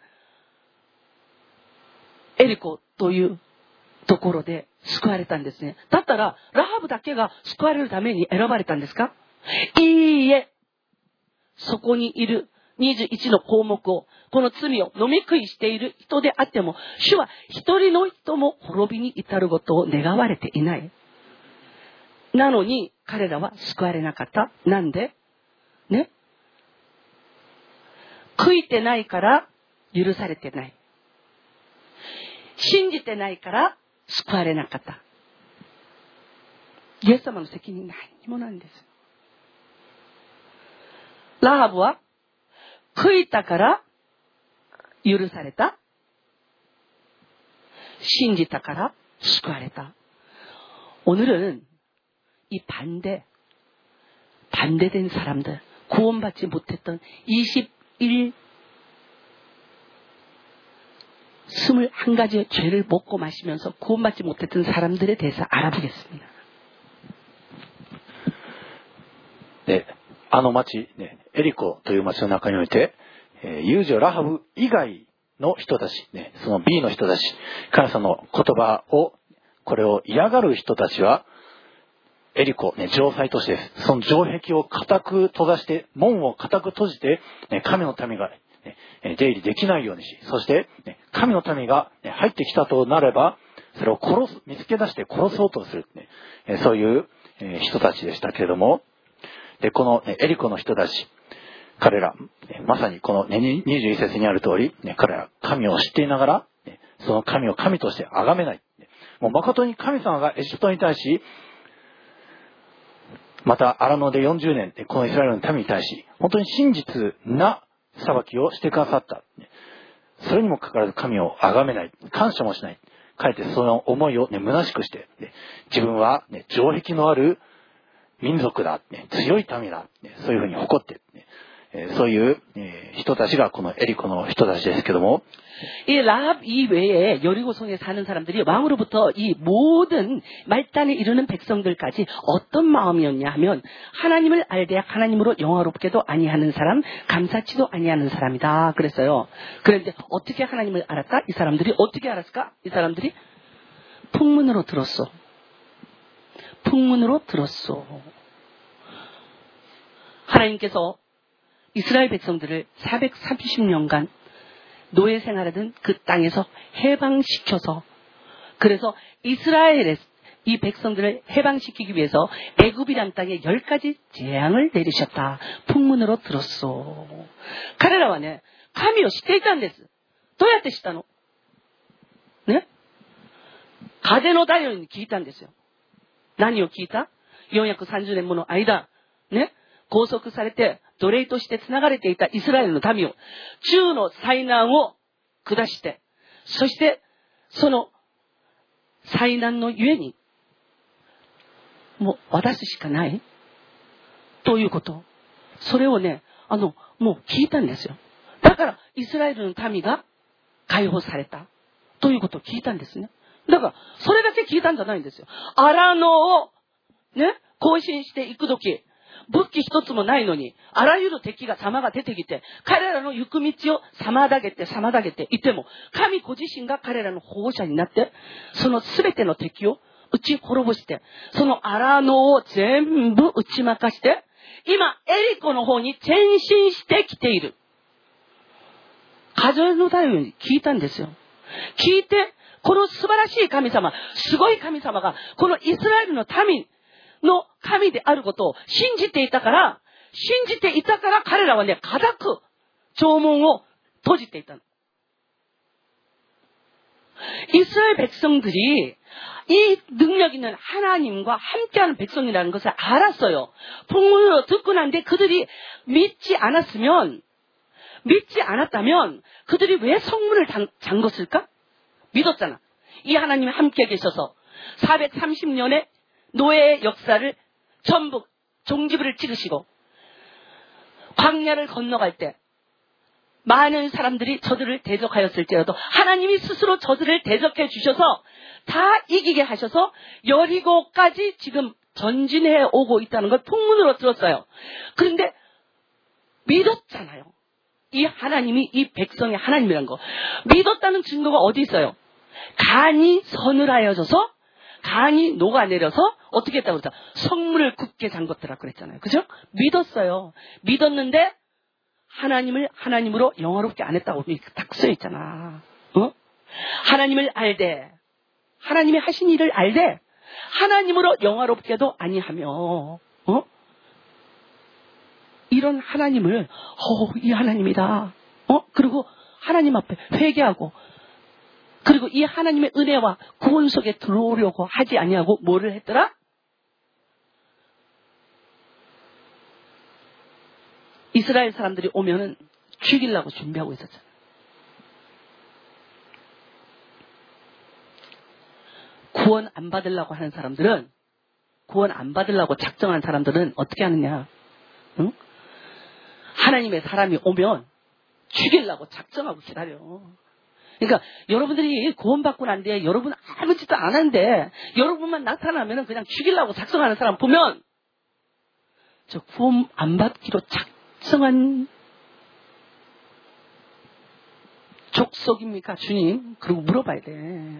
エリコというところで救われたんですね。だったらラハブだけが救われるために選ばれたんですか？いいえ。そこにいるにじゅういちの項目を、この罪を飲み食いしている人であっても、主は一人の人も滅びに至ることを願われていない。なのに彼らは救われなかった。なんで？ね。悔いてないから許されてない。信じてないから救われなかった。イエス様の責任何にもないんです。ラハブは悔いたから許された。信じたから救われた。오늘은 이 반대, 반대된 사람들, 구원받지 못했던 이십일, 스물한 가지의 죄를 먹고 마시면서 구원받지 못했던 사람들에 대해서 알아보겠습니다. 네, あの町、ね、エリコという町の中において、えー、遊女ラハブ以外の人たち、ね、その B の人たち、神様の言葉を、これを嫌がる人たちは、エリコ、ね、城塞都市です。その城壁を固く閉ざして、門を固く閉じて、ね、神の民が、ね、出入りできないようにし、そして、ね、神の民が、ね、入ってきたとなれば、それを殺す、見つけ出して殺そうとする、ね、えそういう、え人たちでしたけれども、で、この、ね、エリコの人たち、彼ら、ね、まさにこの、ね、にじゅういち節にある通り、ね、彼ら神を知っていながら、ね、その神を神として崇めない。ね、もう誠に神様がエジプトに対し、また荒野でよんじゅうねん、このイスラエルの民に対し、本当に真実な裁きをしてくださった。それにもかかわらず神を崇めない。感謝もしない。かえってその思いを、ね、虚しくして、ね、自分は、ね、城壁のある民族だ、ね、強い民だ、ね、そういうふうに誇って、ね、そういう、えー、 人たちがこのエリコの人たちですけども、 이 라합 이외에 여리고성에 사는 사람들이 왕으로부터 이 모든 말단에 이르는 백성들까지 어떤 마음이었냐 하면 하나님을 알되 하나님으로 영화롭게도 아니하는 사람, 감사치도 아니하는 사람이다 그랬어요. 그런데 어떻게 하나님을 알았다? 이 사람들이 어떻게 알았을까? 이 사람들이 풍문으로 들었어. 풍문으로 들었어. 하나님께서 이스라엘 백성들을 사백삼십 년간 노예 생활하던 그 땅에서 해방시켜서, 그래서 이스라엘의 이 백성들을 해방시키기 위해서 애굽이란 땅에 열 가지 재앙을 내리셨다. 풍문으로 들었어. 彼らはね、神を知っていたんです。どうやって知ったの？ね？風の便りに聞いたんですよ。何を聞いた？よんひゃくさんじゅうねんもの間、ね、拘束されて奴隷として繋がれていたイスラエルの民を、中の災難を下して、そしてその災難のゆえに、もう渡すしかないということ。それをね、あの、もう聞いたんですよ。だからイスラエルの民が解放されたということを聞いたんですね。だからそれだけ聞いたんじゃないんですよ。荒野をね、行進していくとき、武器一つもないのに、あらゆる敵が様が出てきて、彼らの行く道を妨げて妨げていても、神ご自身が彼らの保護者になって、そのすべての敵を打ち滅ぼして、その荒野を全部打ち負かして、今、エリコの方に前進してきている。風の便りに聞いたんですよ。聞いて、この素晴らしい神様、すごい神様が、このイスラエルの民の神であることを信じていたから、信じていたから彼らはね、固く弔問を閉じていたの。이스라엘 백성들이 이 능력 있는 하나님과 함께하는 백성이라는 것을 알았어요. 풍문으로 듣고 난데 그들이 믿지 않았으면, 믿지 않았다면 그들이 왜 성문을 잠궜을까? 믿었잖아. 이 하나님이 함께 계셔서 사백삼십 년의 노예의 역사를 전부 종지부를 찍으시고 광야를 건너갈 때 많은 사람들이 저들을 대적하였을지라도 하나님이 스스로 저들을 대적해 주셔서 다 이기게 하셔서 여리고까지 지금 전진해 오고 있다는 걸 풍문으로 들었어요. 그런데 믿었잖아요. 이 하나님이 이 백성의 하나님이란 거. 믿었다는 증거가 어디 있어요? 간이 서늘하여져서 간이 녹아내려서 어떻게 했다고 그랬죠? 성문을 굳게 잠궜더라 그랬잖아요. 그죠? 믿었어요. 믿었는데 하나님을 하나님으로 영화롭게 안 했다고 딱 써있잖아. 어? 하나님을 알되, 하나님이 하신 일을 알되 하나님으로 영화롭게도 아니하며, 어? 이런 하나님을, 어, 이 하나님이다. 어? 그리고 하나님 앞에 회개하고, 그리고 이 하나님의 은혜와 구원 속에 들어오려고 하지 아니하고 뭐를 했더라? 이스라엘 사람들이 오면은 죽이려고 준비하고 있었잖아. 구원 안 받으려고 하는 사람들은, 구원 안 받으려고 작정한 사람들은 어떻게 하느냐? 응? 하나님의 사람이 오면 죽이려고 작정하고 기다려. 그러니까 여러분들이 구원받고 난 뒤에 여러분 아무 짓도 안 하는데 여러분만 나타나면 그냥 죽이려고 작정하는 사람 보면 저 구원 안 받기로 작정한 족속입니까 주님? 그리고 물어봐야 돼.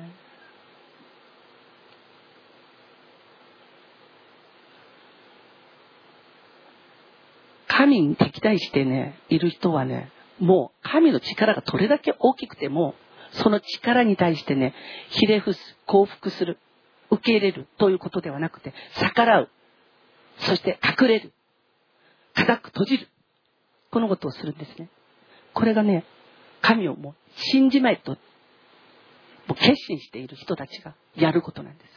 神に敵対してね、いる人はね、もう神の力がどれだけ大きくても、その力に対してね、ひれ伏す、降伏する、受け入れるということではなくて、逆らう、そして隠れる、固く閉じる、このことをするんですね。これがね、神をもう信じまいと、もう決心している人たちがやることなんです。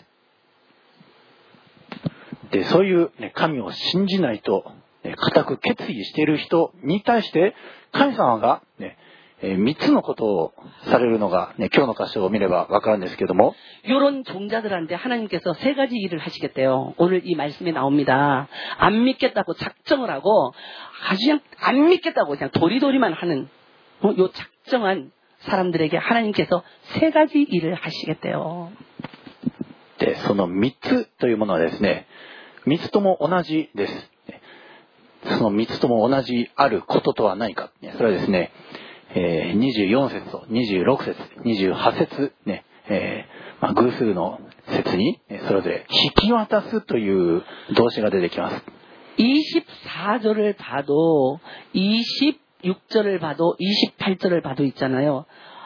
で、そういう、ね、神を信じないと、固く決意している人に対して神様が、ね、 みっつのことをされるのが、ね、今日の箇所を見ればわかるんですけども、 이런 종자들한테 하나님께서 세 가지 일을 하시겠대요. 오늘 이 말씀에 나옵니다. 안 믿겠다고 작정을 하고 아주 그냥 안 믿겠다고 그냥 도리도리만 하는 어, 요 작정한 사람들에게 하나님께서 세 가지 일을 하시겠대요. で、そのみっつというものはですね、みっつとも同じです。そのみっつとも同じあることとは何か。それはですね、えー、にじゅうよん節とにじゅうろく節、にじゅうはち節ね、えー、まあ、偶数の節にそれぞれ引き渡すという動詞が出てきます。 이십사 절을 봐도 이십육 절을 봐도 이십팔 절을 봐도 있잖아요.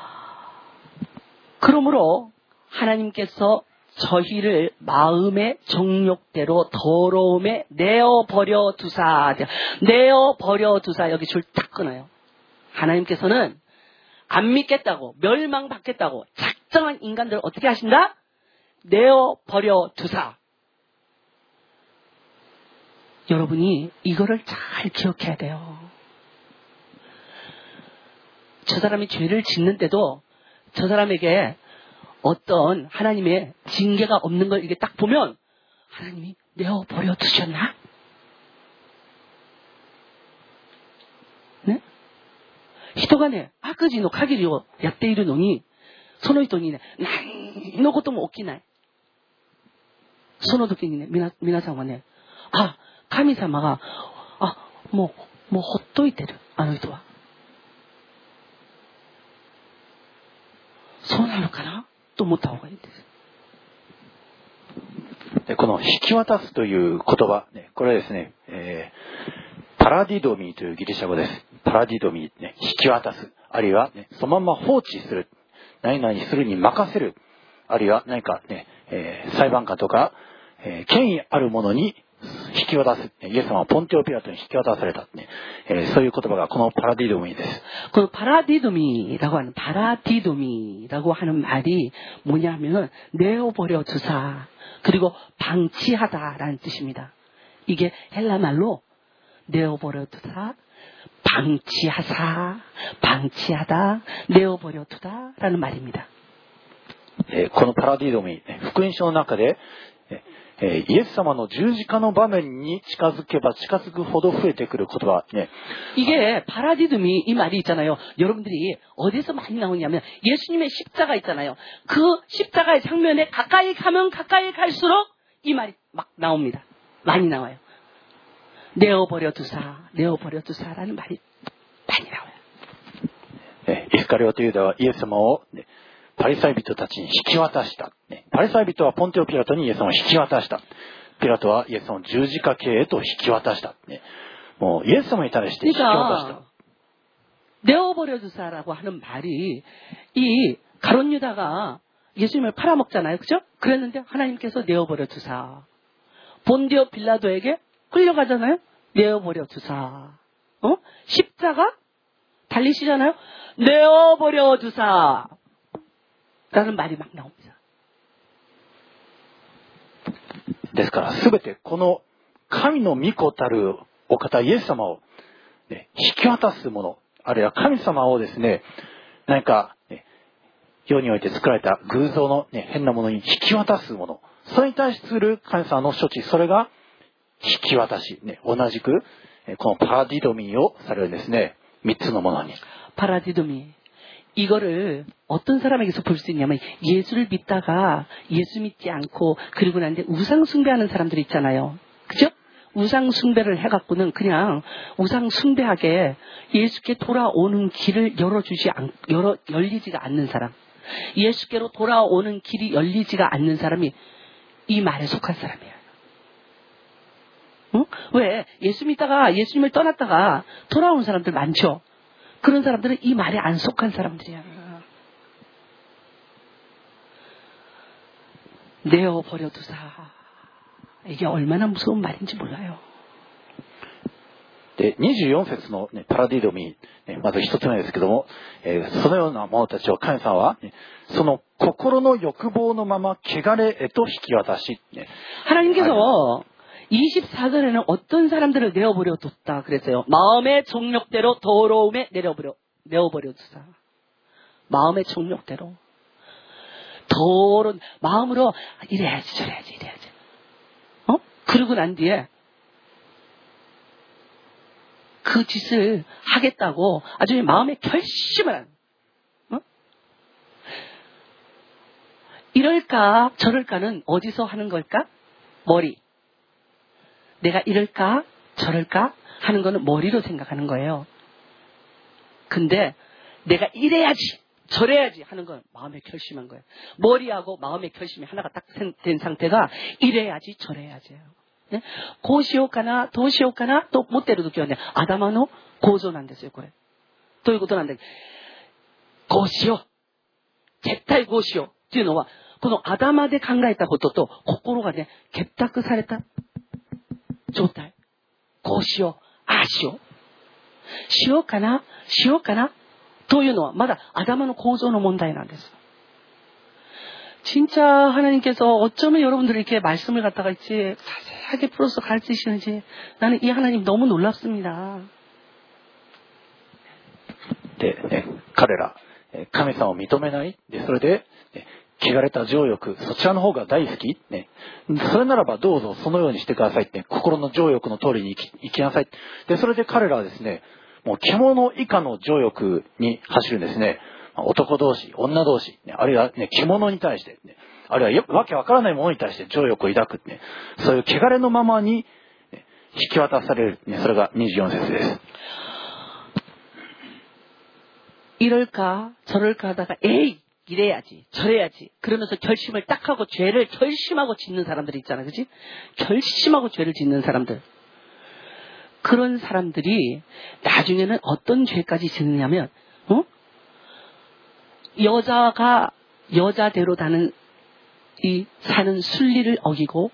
그러므로 하나님께서 저희를 마음의 정욕대로 더러움에 내어버려 두사. 내어버려 두사. 여기 줄 딱 끊어요. 하나님께서는 안 믿겠다고 멸망받겠다고 작정한 인간들을 어떻게 하신다? 내어버려 두사. 여러분이 이거를 잘 기억해야 돼요. 저 사람이 죄를 짓는 때도 저 사람에게 어떤 하나님의 징계가 없는 걸 이게 딱 보면 하나님이 내어버려 두셨나? 네? 人がね、悪事の限りをやっているのに、その人にね、何のことも起きない。その時にね、皆、皆さんはね、あ、神様が、あ、もう、もうほっといてる、あの人は。そうなのかなと思った方がいいです。 でこの引き渡すという言葉、ね、これはですね、えー、パラディドミーというギリシャ語です。パラディドミー、ね、引き渡す。あるいは、ね、そのまま放置する。何々するに任せる。あるいは何かね、えー、裁判官とか、えー、権威あるものに引き渡す。イエス様はポンテオピラトに引き渡された、ねえー、そういう言葉がこのパラディドミーです。 このパラディドミー라고 하는パラディドミー라고 하는 말이 뭐냐면 내어버려 두사 그리고 방치하다라는 뜻입니다. 이게 헬라 말로 내어버려 두다, 방치하사, 방치하다, 내어버려 두다라는 말입니다. えー、このパラディドミー、福音書の中で、えー、イエス様の十字架の場面に近づけば近づくほど増えてくる言葉ね。 이게 파라디드미 이 말이 있잖아요. 여러분들이 어디서 많이 나오냐면 예수님의 십자가 있잖아요. 그 십자가의 장면에 가까이 가면 가까이 갈수록 이 말이 막 나옵니다. 많이 나와요. 내어버려 두사, 내어버려 두사라는 말이 많이 나와요. 네, 이스카리오트 유다はイエス様を、ね、パリサイ人たちに引き渡した。パリサイ人はポンテオピラトにイエス様を引き渡した。ピラトはイエス様を十字架刑へと引き渡した。もうイエス様に対して引き渡した。 내어버려 두사라고 하는 말이 이 가룟 유다가 예수님을 팔아먹잖아요. 그죠? 그랬는데 하나님께서 내어버려 두사. 본디오 빌라도에게 끌려가잖아요. 내어버려 두사. 어? 십자가 달리시잖아요. 내어버려 두사. 라는 말이 막 나옵니다. ですからすべてこの神の御子たるお方イエス様を、ね、引き渡すもの、あるいは神様をですね、何か、ね、世において作られた偶像の、ね、変なものに引き渡すもの、それに対する神様の処置、それが引き渡し、ね、同じくこのパラディドミーをされるんですね。三つのものに。 파라디도미. 이거를 어떤 사람에게서 볼 수 있냐면 예수를 믿다가 예수 믿지 않고 그리고 난데 우상 숭배하는 사람들 있잖아요. 그죠? 우상 숭배를 해갖고는 그냥 우상 숭배하게 예수께 돌아오는 길을 열어주지 않, 열어, 열리지가 않는 사람. 예수께로 돌아오는 길이 열리지가 않는 사람이 이 말에 속한 사람이에요. 응? 왜? 예수 믿다가 예수님을 떠났다가 돌아오는 사람들 많죠? 그런 사람들은 이 말에 안 속한 사람들이야. 내어버려 두사. 이게 얼마나 무서운 말인지 몰라요. でにじゅうよん節の、ね、パラディドミー、ね、まず一つ目ですけども、えー、そのような者たちを神様は、ね、その心の欲望のまま汚れへと引き渡し、ね、 하나님께서 이십사 절에는 어떤 사람들을 내어버려 뒀다 그랬어요. 마음의 정욕대로 더러움에 내려버려 내어버려 주사. 마음의 정욕대로. 더러운 마음으로 이래야지 저래야지 이래야지. 어? 그러고 난 뒤에 그 짓을 하겠다고 아주 마음의 결심을 하는. 어? 이럴까 저럴까는 어디서 하는 걸까? 머리. 내가 이럴까 저럴까 하는 거는 머리로 생각하는 거예요. 근데 내가 이래야지 저래야지 하는 건 마음의 결심한 거예요. 머리하고 마음의 결심이 하나가 딱 된 상태가 이래야지 저래야지예요. 네? 고시오카나 도시오카나 또 못대로도 기억해. 아다마노 고조なんですよこれ。どういうことなんだ。こうしよう。絶対こうしようっていうのはこの頭で考えたことと心がね結託された状態。こうしよう。ああしよう。しようかなしようかなというのはまだ頭の構造の問題なんです。 진짜 하나님께서 어쩌면 여러분들이 이렇게 말씀을 갖다가 있지 자세하게 풀어서 가르치시는지 나는 이 하나님 너무 놀랍습니다. で、ね、彼ら神様を認めないでそれで、ね、汚れた情欲そちらの方が大好き、ね、それならばどうぞそのようにしてくださいって、心の情欲の通りに生き、生きなさいでそれで彼らはですねもう獣以下の情欲に走るんですね。男同士、女同士、あるいは、ね、獣に対して、ね、あるいはわけわからないものに対して情欲を抱く、ね、そういう汚れのままに、ね、引き渡される、ね、それがにじゅうよん節です。 이럴까 저럴까 하다가 에이 이래야지 저래야지 그러면서 결심을 딱 하고 죄를 결심하고 짓는 사람들이 있잖아, 그치? 결심하고 죄를 짓는 사람들. 그런 사람들이 나중에는 어떤 죄까지 짓느냐면 어? 여자가 여자대로 다는 이 사는 순리를 어기고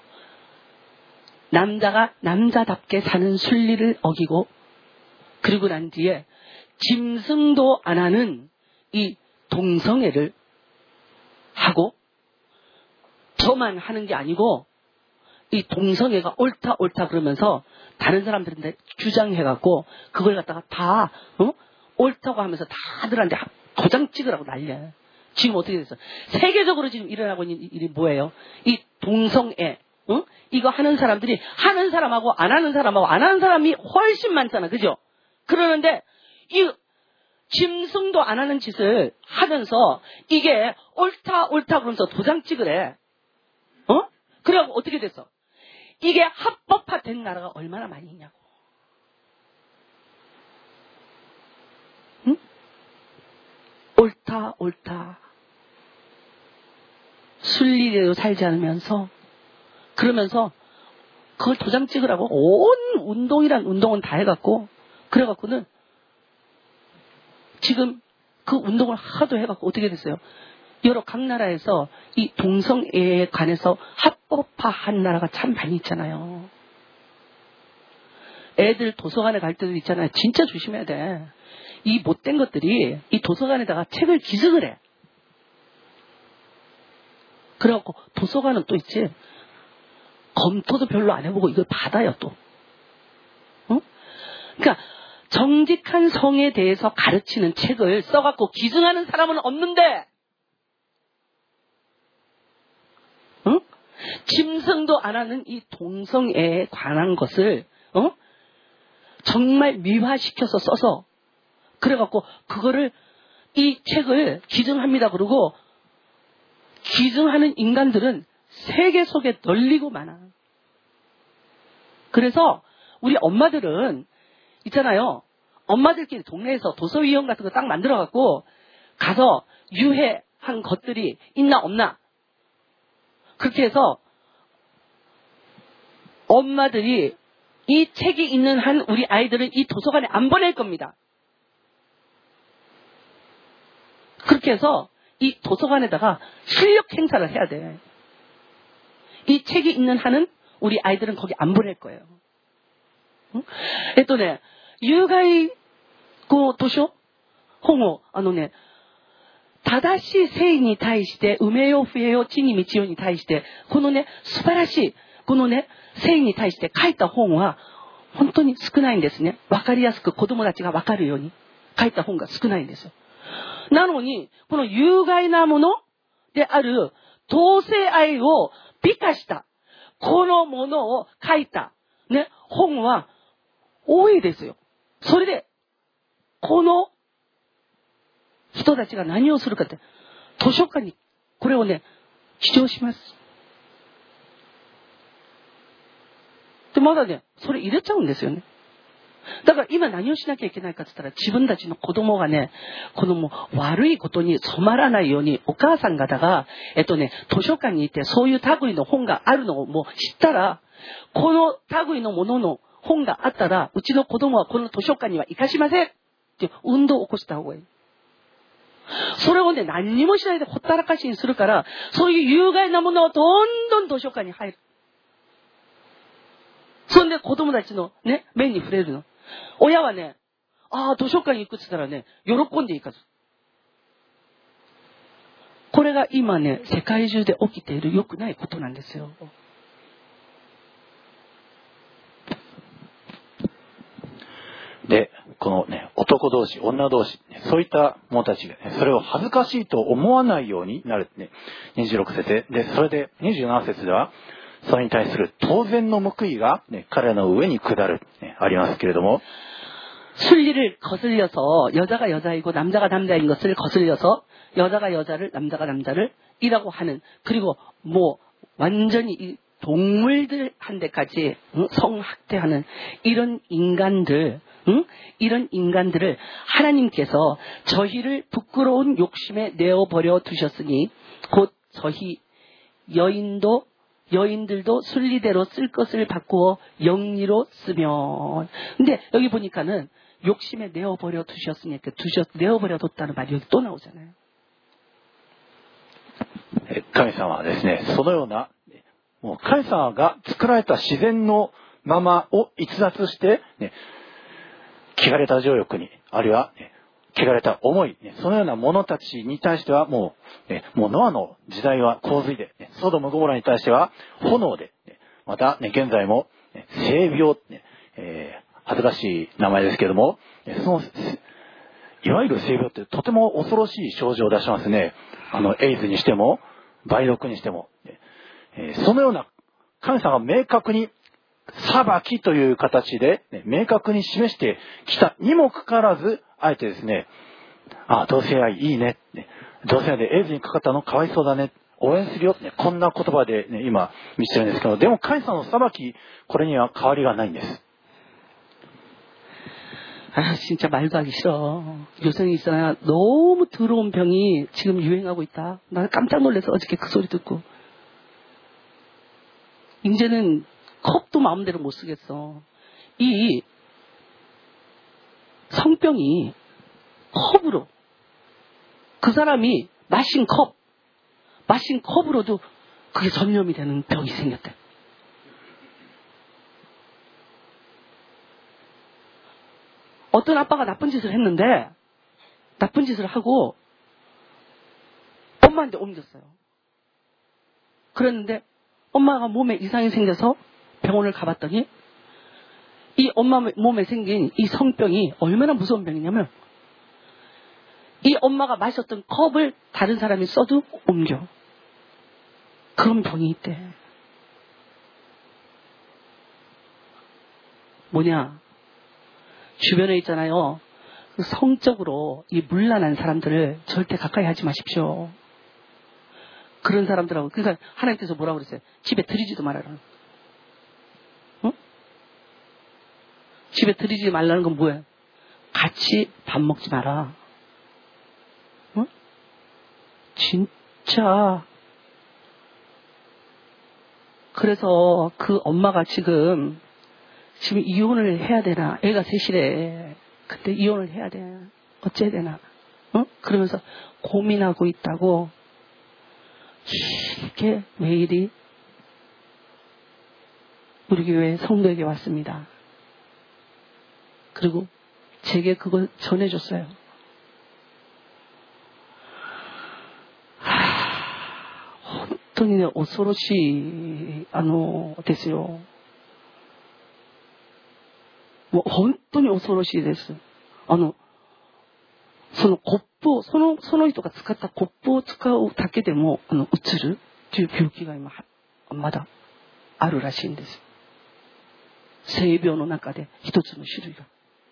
남자가 남자답게 사는 순리를 어기고 그리고 난 뒤에 짐승도 안 하는 이 동성애를 하고 저만 하는 게 아니고 이 동성애가 옳다 옳다 그러면서 다른 사람들한테 주장해갖고 그걸 갖다가 다 어? 옳다고 하면서 다들한테 도장 찍으라고 난리야. 지금 어떻게 됐어? 세계적으로 지금 일어나고 있는 일이 뭐예요? 이 동성애 어? 이거 하는 사람들이 하는 사람하고 안 하는 사람하고 안 하는 사람이 훨씬 많잖아, 그죠? 그러는데 이 짐승도 안 하는 짓을 하면서 이게 옳다 옳다 그러면서 도장 찍으래. 어? 그래갖고 어떻게 됐어? 이게 합법화된 나라가 얼마나 많이 있냐고. 응? 옳다 옳다 순리대로 살지 않으면서 그러면서 그걸 도장 찍으라고 온 운동이란 운동은 다 해갖고 그래갖고는 지금 그 운동을 하도 해갖고 어떻게 됐어요? 여러 각 나라에서 이 동성애에 관해서 합법화한 나라가 참 많이 있잖아요. 애들 도서관에 갈 때도 있잖아요. 진짜 조심해야 돼. 이 못된 것들이 이 도서관에다가 책을 기증을 해. 그래갖고 도서관은 또 있지. 검토도 별로 안 해보고 이걸 받아요 또. 어? 그러니까 정직한 성에 대해서 가르치는 책을 써갖고 기증하는 사람은 없는데 어? 짐승도 안 하는 이 동성애에 관한 것을 어? 정말 미화시켜서 써서 그래갖고 그거를 이 책을 기증합니다 그러고 기증하는 인간들은 세계 속에 널리고 많아. 그래서 우리 엄마들은 있잖아요. 엄마들끼리 동네에서 도서위원 같은 거 딱 만들어갖고 가서 유해한 것들이 있나 없나 그렇게 해서 엄마들이 이 책이 있는 한 우리 아이들은 이 도서관에 안 보낼 겁니다. 그렇게 해서 이 도서관에다가 실력 행사를 해야 돼. 이 책이 있는 한은 우리 아이들은 거기 안 보낼 거예요. 응? えっとね、有害語図書本を、あのね、正しい正義に対して、埋めよ増えよ地に道よに対して、このね、素晴らしい、このね、正義に対して書いた本は、本当に少ないんですね。わかりやすく子供たちがわかるように書いた本が少ないんですよ。なのに、この有害なものである同性愛を美化した、このものを書いた、ね、本は多いですよ。それで、この人たちが何をするかって、図書館にこれをね、記帳します。で、まだね、それ入れちゃうんですよね。だから今何をしなきゃいけないかって言ったら、自分たちの子供がね、このもう悪いことに染まらないように、お母さん方が、えっとね、図書館に行ってそういう類の本があるのをもう知ったら、この類のものの本があったら、うちの子供はこの図書館には行かしませんっていう運動を起こした方がいい。それをね、何にもしないでほったらかしにするから、そういう有害なものはどんどん図書館に入る。そんで子供たちのね、目に触れるの。親はね、ああ、図書館に行くって言ったらね、喜んでいかず。これが今ね、世界中で起きている良くないことなんですよ。 で、このね、男同士、女同士、そういった者たちがね、それを恥ずかしいと思わないようになるってね、にじゅうろく節で、で、それでにじゅうなな節では、それに対する当然の報いが、ね、彼の上に下る、ね、ありますけれども、 순리를 거슬려서 여자가 여자이고 남자가 남자인 것을 거슬려서 여자가 여자를 남자가 남자를 이라고 하는, 그리고 뭐 완전히 이 동물들 한 데까지 응? 성학대하는 이런 인간들, 응? 이런 인간들을 하나님께서 저희를 부끄러운 욕심에 내어버려 두셨으니 곧 저희 여인도 여인들도 순리대로 쓸 것을 바꾸어 영리로 쓰면. 근데 여기 보니까는 욕심에 내어버려 두셨으니까 두셨 내어버려 뒀다는 말이 여기 또 나오잖아요. 神様はですね、そのようなもう神様が作られた自然のままを逸脱して、ね、汚れた情欲に、あるいは、ね、汚れた思い、ね、そのような者たちに対してはもう、ね、もうノアの時代は洪水で、ね、ソドムゴモラに対しては炎で、ね、また、ね、現在も、ね、性病、ねえー、恥ずかしい名前ですけれども、そのいわゆる性病ってとても恐ろしい症状を出しますね。あのエイズにしても梅毒にしても、えー、そのような神様が明確に裁きという形で、ね、明確に示してきたにもかかわらず、あえてですね、あ、同性愛いいね、ね、同性愛でエイズにかかったのかわいそうだね、応援するよ、ね、こんな言葉で、ね、今見せてるんですけど、でも神様の裁き、これには変わりがないんです。 아, 진짜 말도 하기 싫어. 요새 있잖아. 너무 더러운 병이 지금 유행하고 있다. 나 깜짝 놀라서 어저께 그 소리 듣고. 이제는 컵도 마음대로 못 쓰겠어. 이 성병이 컵으로, 그 사람이 마신 컵, 마신 컵으로도 그게 전염이 되는 병이 생겼대. 어떤 아빠가 나쁜 짓을 했는데, 나쁜 짓을 하고 엄마한테 옮겼어요. 그랬는데 엄마가 몸에 이상이 생겨서 병원을 가봤더니 이 엄마 몸에 생긴 이 성병이 얼마나 무서운 병이냐면, 이 엄마가 마셨던 컵을 다른 사람이 써도 옮겨. 그런 병이 있대. 뭐냐? 주변에 있잖아요. 성적으로 이 문란한 사람들을 절대 가까이 하지 마십시오. 그런 사람들하고, 그러니까 하나님께서 뭐라고 그랬어요? 집에 들이지도 말아라. 응? 집에 들이지 말라는 건 뭐예요? 같이 밥 먹지 마라. 응? 진짜. 그래서 그 엄마가 지금 지금 이혼을 해야 되나? 애가 셋이래. 그때 이혼을 해야 되나? 어째야 되나? 어? 그러면서 고민하고 있다고 이렇게 메일이 우리 교회 성도에게 왔습니다. 그리고 제게 그걸 전해줬어요. 하, 本当にね、恐ろしい、あの、ですよ。もう本当に恐ろしいです。あの、 そのコップを、その、その人が使ったコップを使うだけでも、あの、うつるという病気が今、まだあるらしいんです。性病の中で一つの種類が。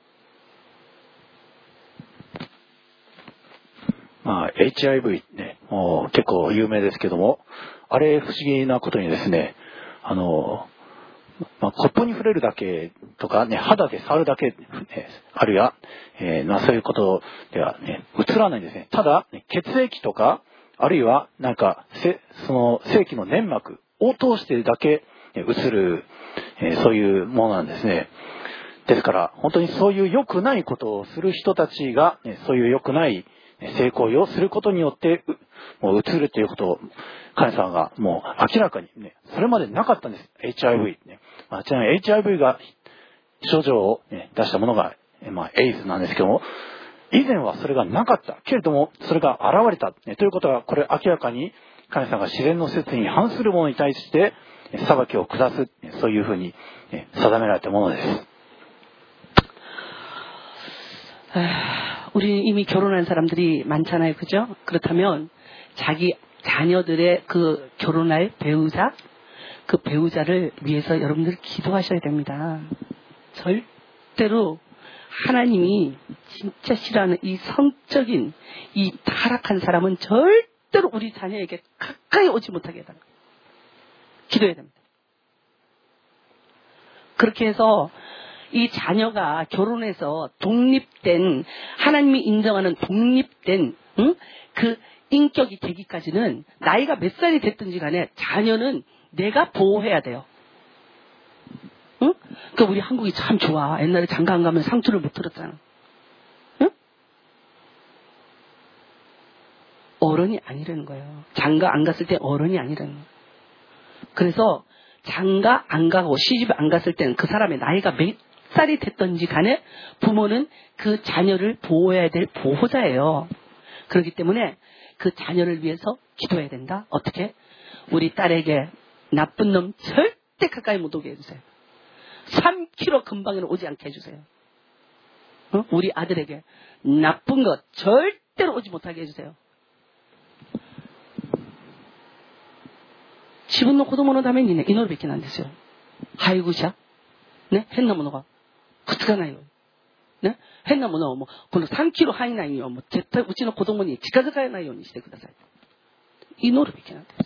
まあ、エイチアイブイ ね、もう結構有名ですけども、あれ不思議なことにですね、あの、まあ、コップに触れるだけとかね、肌で触るだけ、ね、あるいは、えー、まあそういうことではね、映らないんですね。ただ、ね、血液とか、あるいは、なんか、せその、正規の粘膜を通してだけ、ね、映る、えー、そういうものなんですね。ですから、本当にそういう良くないことをする人たちが、ね、そういう良くない性行為をすることによって、もう映るということを、彼さんがもう明らかにね、それまでなかったんです。エイチアイブイ ね。まあ、ちなみに エイチアイブイ が症状を、ね、出したものが、まあ、エイズなんですけども、以前はそれがなかった。けれども、それが現れた。ね、ということは、これ明らかに、彼さんが自然の説に反するものに対して、裁きを下す。そういうふうに、ね、定められたものです。 우리 이미 결혼한 사람들이 많잖아요. 그죠? 그렇다면 자기 자녀들의 그 결혼할 배우자, 그 배우자를 위해서 여러분들 기도하셔야 됩니다. 절대로 하나님이 진짜 싫어하는 이 성적인 이 타락한 사람은 절대로 우리 자녀에게 가까이 오지 못하게 해달라. 기도해야 됩니다. 그렇게 해서 이 자녀가 결혼해서 독립된, 하나님이 인정하는 독립된 응? 그 인격이 되기까지는 나이가 몇 살이 됐든지 간에 자녀는 내가 보호해야 돼요. 응? 그러니까 우리 한국이 참 좋아. 옛날에 장가 안 가면 상투를 못 들었잖아. 응? 어른이 아니라는 거예요. 장가 안 갔을 때 어른이 아니라는 거예요. 그래서 장가 안 가고 시집 안 갔을 때는 그 사람의 나이가 몇 살이 됐든지 간에 부모는 그 자녀를 보호해야 될 보호자예요. 그렇기 때문에 그 자녀를 위해서 기도해야 된다. 어떻게? 우리 딸에게 나쁜 놈 절대 가까이 못 오게 해주세요. 삼 킬로미터 근방에는 오지 않게 해주세요. 어? 우리 아들에게 나쁜 것 절대로 오지 못하게 해주세요. 自分の子供のためにね、祈るべきなんですよ。配偶者。ね、変なものがくっつかないように。ね、変なものをもう、このさんキロ範囲内にはもう絶対うちの子供に近づかないようにしてください。祈るべきなんです。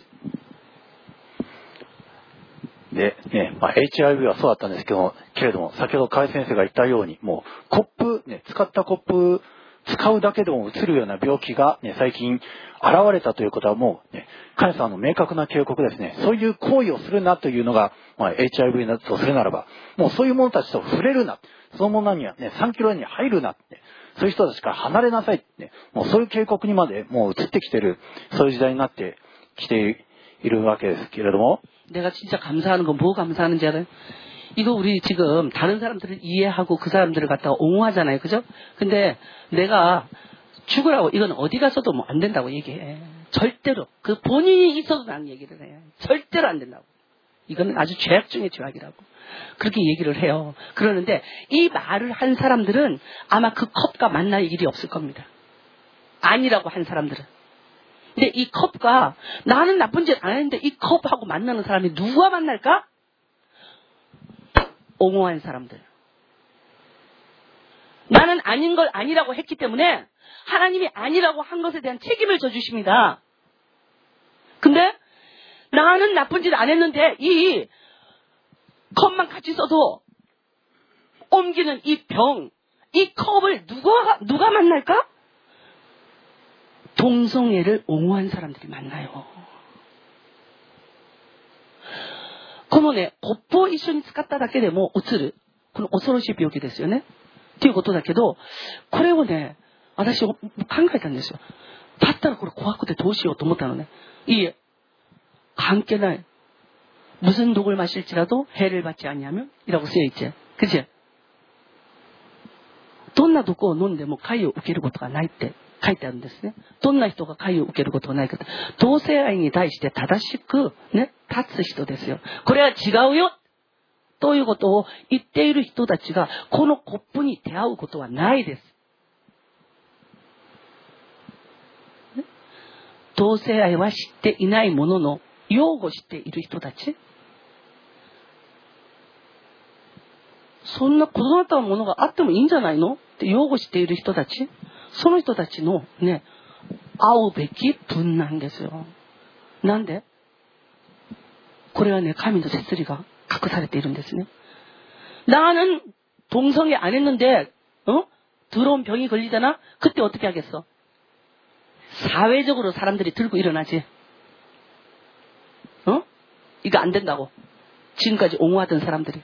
で、ね、まあ、エイチアイブイ はそうだったんですけど、けれども、先ほど河合先生が言ったように、もう、コップ、ね、使ったコップ、使うだけでもうつるような病気が、ね、最近現れたということはもう、ね、神様の明確な警告ですね。そういう行為をするなというのが、まあ、エイチアイブイ だとするならば、もうそういう者たちと触れるな。その者にはね、さんキロに入るなって。そういう人たちから離れなさいって。もうそういう警告にまでもう移ってきている、そういう時代になってきているわけですけれども。 내가 진짜 감사하는 건 뭐 감사하는지 알아요? 이거 우리 지금 다른 사람들을 이해하고 그 사람들을 갖다가 옹호하잖아요. 그죠? 근데 내가 죽으라고 이건 어디 가서도 뭐 안 된다고 얘기해. 절대로. 그 본인이 있어도 난 얘기를 해. 절대로 안 된다고. 이거는 아주 죄악 중의 죄악이라고. 그렇게 얘기를 해요. 그러는데 이 말을 한 사람들은 아마 그 컵과 만날 일이 없을 겁니다. 아니라고 한 사람들은. 근데 이 컵과 나는 나쁜 짓 안 했는데 이 컵하고 만나는 사람이 누가 만날까? 옹호한 사람들. 나는 아닌 걸 아니라고 했기 때문에 하나님이 아니라고 한 것에 대한 책임을 져주십니다. 근데 나는 나쁜 짓 안 했는데 이 컵만 같이 써도 옮기는 이 병, 이 컵을 누가, 누가 만날까? 동성애를 옹호한 사람들이 만나요. このね、コップを一緒に使っただけでもうつる。この恐ろしい病気ですよね。っていうことだけど、これをね、私考えたんですよ。だったらこれ怖くてどうしようと思ったのね。いいえ。関係ない。무슨 독을 마실지라도 해를 받지 않냐면? 이라고 쓰여있지. 그치? どんな毒を飲んでも害を受けることがないって書いてあるんですね。どんな人が害を受けることがないか。同性愛に対して正しくね、立つ人ですよ。これは違うよということを言っている人たちがこのコップに出会うことはないです。 同性愛は知っていないものの擁護している人たち、そんな異なったものがあってもいいんじゃないのって擁護している人たち、その人たちのね、会うべき分なんですよ。なんで？これはね、神の摂理が隠されているんですね。나는 동성애 안 했는데, 어? 더러운 병이 걸리잖아? 그때 어떻게 하겠어? 사회적으로 사람들이 들고 일어나지. 어? 이거 안 된다고. 지금까지 옹호하던 사람들이.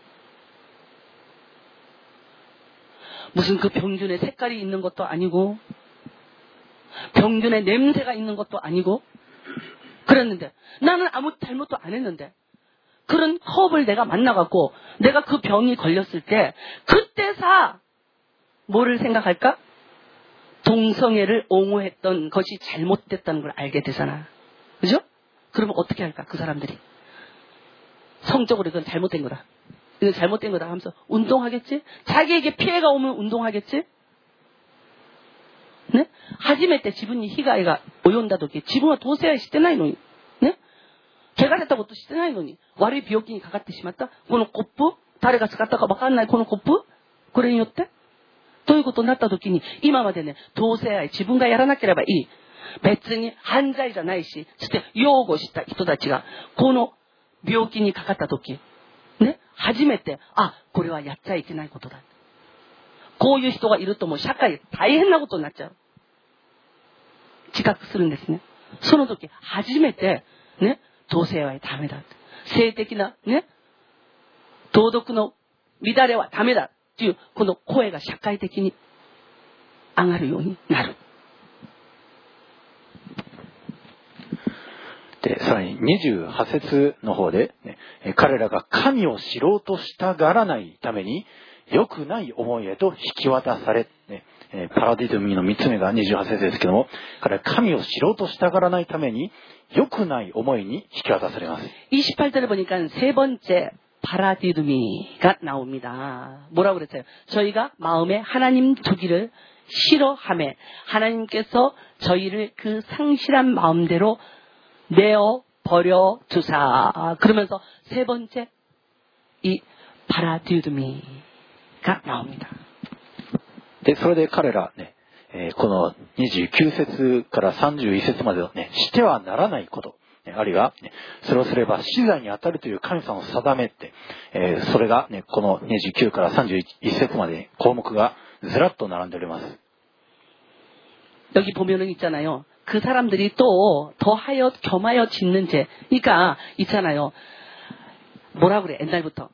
무슨 그 병균의 색깔이 있는 것도 아니고, 병균의 냄새가 있는 것도 아니고, 그랬는데, 나는 아무 잘못도 안 했는데, 그런 허업을 내가 만나갖고, 내가 그 병이 걸렸을 때, 그때사, 뭐를 생각할까? 동성애를 옹호했던 것이 잘못됐다는 걸 알게 되잖아. 그죠? 그러면 어떻게 할까? 그 사람들이. 성적으로 이건 잘못된 거다. 이건 잘못된 거다 하면서 운동하겠지? 자기에게 피해가 오면 운동하겠지? 네? 하지메 때 지분이 희가이가 오연다時 지분は同性愛してないのに ね? 개가 됐다고 또してないのに 悪い病気にかかってしまった このコップ誰が使ったかわかんないこのコップこれによってということになった時に今までね同性愛自分がやらなければいい別に犯罪じゃないしそして擁護した人たちがこの病気にかかった時ね初めてあこれはやっちゃいけないことだこういう人がいるともう社会大変なことになっちゃう自覚するんですねその時初めてね同性愛はダメだ性的なね道徳の乱れはダメだっていうこの声が社会的に上がるようになるでさらににじゅうは節の方で、ね、彼らが神を知ろうとしたがらないために良くない思いへと引き渡され、ね、パラディドミのみっつめがにじゅうは節ですけども彼ら神を知ろうとしたがらないために良くない思いに引き渡されます。 이십팔 절에 보니까 세 번째 파라디두미가 나옵니다. 뭐라고 그랬어요? 저희가 마음에 하나님 두기를 싫어하며 하나님께서 저희를 그 상실한 마음대로 내어 버려 두사. 그러면서 세 번째 이 파라디두미가 나옵니다. でそれで彼らね、えー、このにじゅうきゅう節からさんじゅういち節までのねしてはならないこと。あるいは、ね、それをすれば死罪に当たるという神様を定めて、えー、それが、ね、このにじゅうきゅうからさんじゅういち節まで項目がずらっと並んでおります。 여기 보면은 있잖아요. 그 사람들이 또 더하여 겸하여 짓는 죄. 그러니까 있잖아요. 뭐라 그래 옛날부터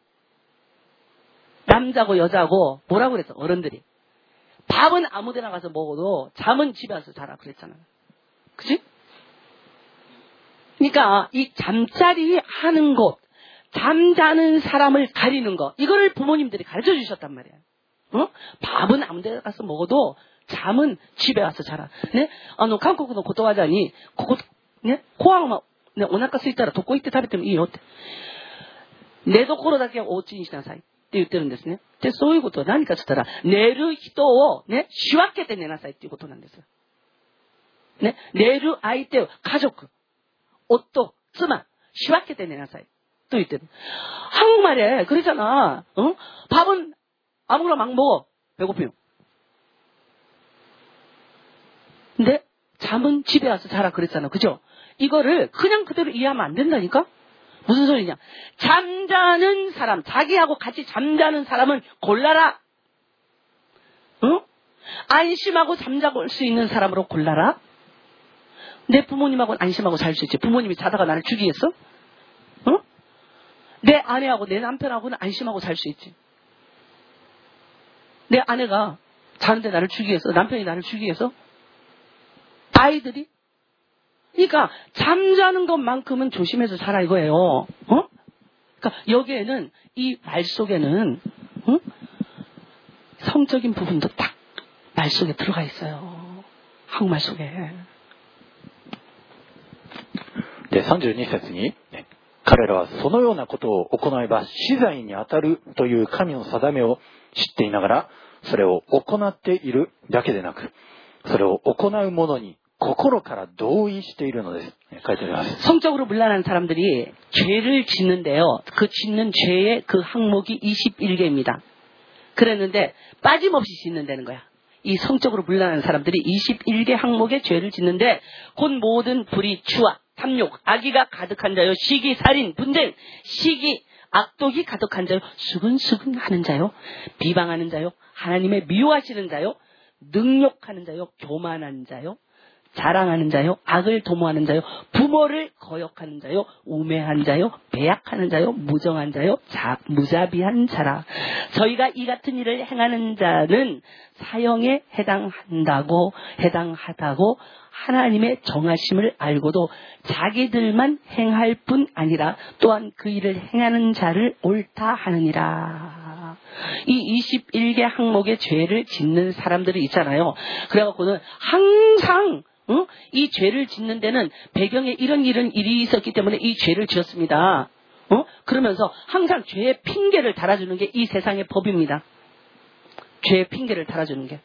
남자고 여자고 뭐라 그랬어 어른들이 밥은 아무데나 가서 먹어도 잠은 집에 와서 자라 그랬잖아요. 그치? 그러니까 이 잠자리 하는 곳, 잠자는 사람을 가리는 거, 이거를 부모님들이 가르쳐 주셨단 말이에요. 어? 밥은 아무 데 가서 먹어도 잠은 집에 와서 자라. 네? 아, 너 한국의 고토와자니, 고, 네? 코아마, 네, 오나카 스이타라 도코 이때食べてもいいよって. 내ところだけお家にしなさいって言ってるんですね。で、そういうことは何かって言ったら、寝る人をね、仕分けて寝なさいっていうことなんですよ。ね、寝る相手を家族。옷도, 쯔마, 쉬와케 내나사이. 또 이때. 한국말에 그러잖아. 어? 밥은 아무거나 막 먹어. 배고프요. 근데 잠은 집에 와서 자라 그랬잖아. 그죠? 이거를 그냥 그대로 이해하면 안 된다니까? 무슨 소리냐? 잠자는 사람, 자기하고 같이 잠자는 사람은 골라라. 어? 안심하고 잠자고 올 수 있는 사람으로 골라라. 내 부모님하고는 안심하고 잘 수 있지. 부모님이 자다가 나를 죽이겠어? 어? 내 아내하고 내 남편하고는 안심하고 살 수 있지. 내 아내가 자는데 나를 죽이겠어? 남편이 나를 죽이겠어? 아이들이? 그러니까 잠자는 것만큼은 조심해서 살아 이거예요. 어? 그러니까 여기에는 이 말 속에는 어? 성적인 부분도 딱 말 속에 들어가 있어요. 한국말 속에. でさんじゅうに節に、ね、彼らはそのようなことを行えば死罪に当たるという神の定めを知っていながらそれを行っているだけでなくそれを行う者に殺心から同意しているのです。書いてあります。 성적으로 문란한 사람들이 죄를 짓는데요. 그 짓는 죄의 그 항목이 이십일 개입니다. 그랬는데 빠짐없이 짓는다는 거야. 이 성적으로 문란한 사람들이 이십일 개 항목의 죄를 짓는데 곧 모든 불의, 추악, 탐욕, 악의가 가득한 자요. 시기, 살인, 분쟁, 시기, 악독이 가득한 자요. 수근수근 하는 자요. 비방하는 자요. 하나님의 미워하시는 자요. 능욕하는 자요. 교만한 자요. 자랑하는 자요. 악을 도모하는 자요. 부모를 거역하는 자요. 우매한 자요. 배약하는 자요. 무정한 자요. 자, 무자비한 자라. 저희가 이 같은 일을 행하는 자는 사형에 해당한다고 해당하다고 하나님의 정하심을 알고도 자기들만 행할 뿐 아니라 또한 그 일을 행하는 자를 옳다 하느니라. 이 이십일 개 항목의 죄를 짓는 사람들이 있잖아요. 그래갖고는 항상 어? 이 죄를 짓는 데는 배경에 이런 이런 일이 있었기 때문에 이 죄를 지었습니다. 어? 그러면서 항상 죄의 핑계를 달아주는 게 이 세상의 법입니다. 죄의 핑계를 달아주는 게.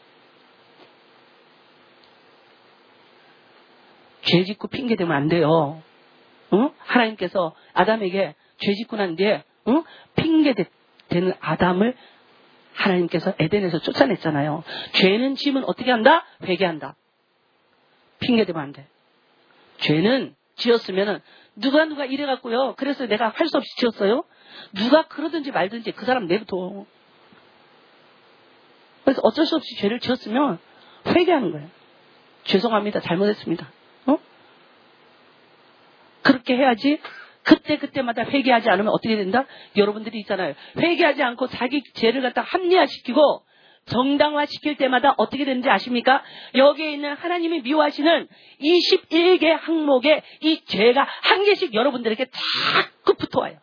죄 짓고 핑계 대면 안 돼요. 어? 하나님께서 아담에게 죄 짓고 난 뒤에 어? 핑계 대는 아담을 하나님께서 에덴에서 쫓아냈잖아요. 죄는 지으면 어떻게 한다? 회개한다. 핑계 대면 안 돼. 죄는 지었으면은 누가 누가 이래갖고요. 그래서 내가 할 수 없이 지었어요. 누가 그러든지 말든지 그 사람 내부터. 그래서 어쩔 수 없이 죄를 지었으면 회개하는 거예요. 죄송합니다. 잘못했습니다. 어? 그렇게 해야지. 그때 그때마다 회개하지 않으면 어떻게 된다? 여러분들이 있잖아요. 회개하지 않고 자기 죄를 갖다 합리화시키고 정당화시킬 때마다 어떻게 되는지 아십니까? 여기에 있는 하나님이 미워하시는 이십일 개 항목의 이 죄가 한 개씩 여러분들에게 자꾸 붙어와요.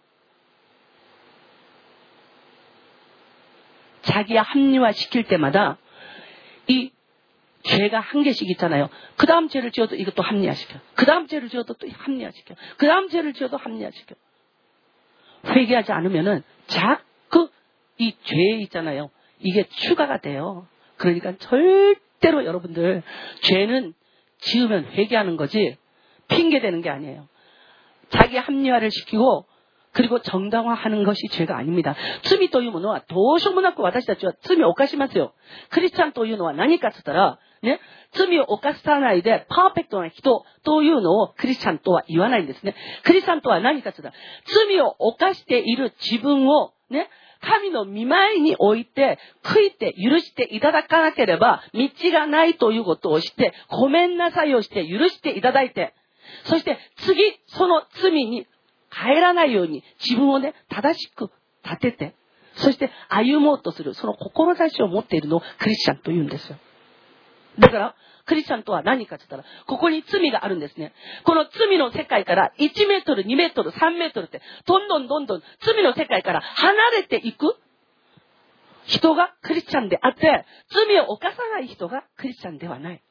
자기야 합리화시킬 때마다 이 죄가 한 개씩 있잖아요. 그 다음 죄를 지어도 이것도 합리화시켜. 그 다음 죄를 지어도 또 합리화시켜. 그 다음 죄를 지어도 합리화시켜. 회개하지 않으면은 자꾸 이 죄 있잖아요. 이게 추가가 돼요. 그러니까 절대로 여러분들 죄는 지으면 회개하는 거지 핑계대는 게 아니에요. 자기 합리화를 시키고 그리고 정당화하는 것이 죄가 아닙니다. 罪というものはどうしようもなく私たちは罪を犯しますよ。クリスチャンというのは何かと言ったら、ね、罪を犯さないでパーフェクトな人というのをクリスチャンとは言わないんですね。クリスチャンとは何かと言ったら、罪を犯している自分をね、神の御前に置いて、悔いて許していただかなければ、道がないということをして、ごめんなさいをして許していただいて、そして次、その罪に帰らないように自分をね、正しく立てて、そして歩もうとする、その志を持っているのをクリスチャンと言うんですよ。だから、クリスチャンとは何かと言ったら、ここに罪があるんですね。この罪の世界からいちメートル、にメートル、さんメートルって、どんどんどんどん罪の世界から離れていく人がクリスチャンであって、罪を犯さない人がクリスチャンではない。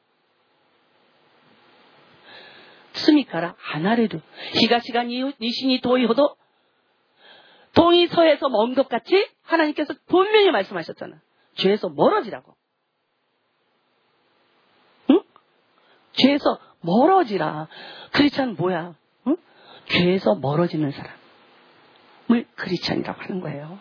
罪から離れる。東が西に遠いほど, 동이 서에서 먼 것 같이 하나님께서 분명히 말씀하셨잖아. 죄에서 멀어지라고. 응? 죄에서 멀어지라. 크리스찬 뭐야? 응? 죄에서 멀어지는 사람을 크리스찬이라고 하는 거예요.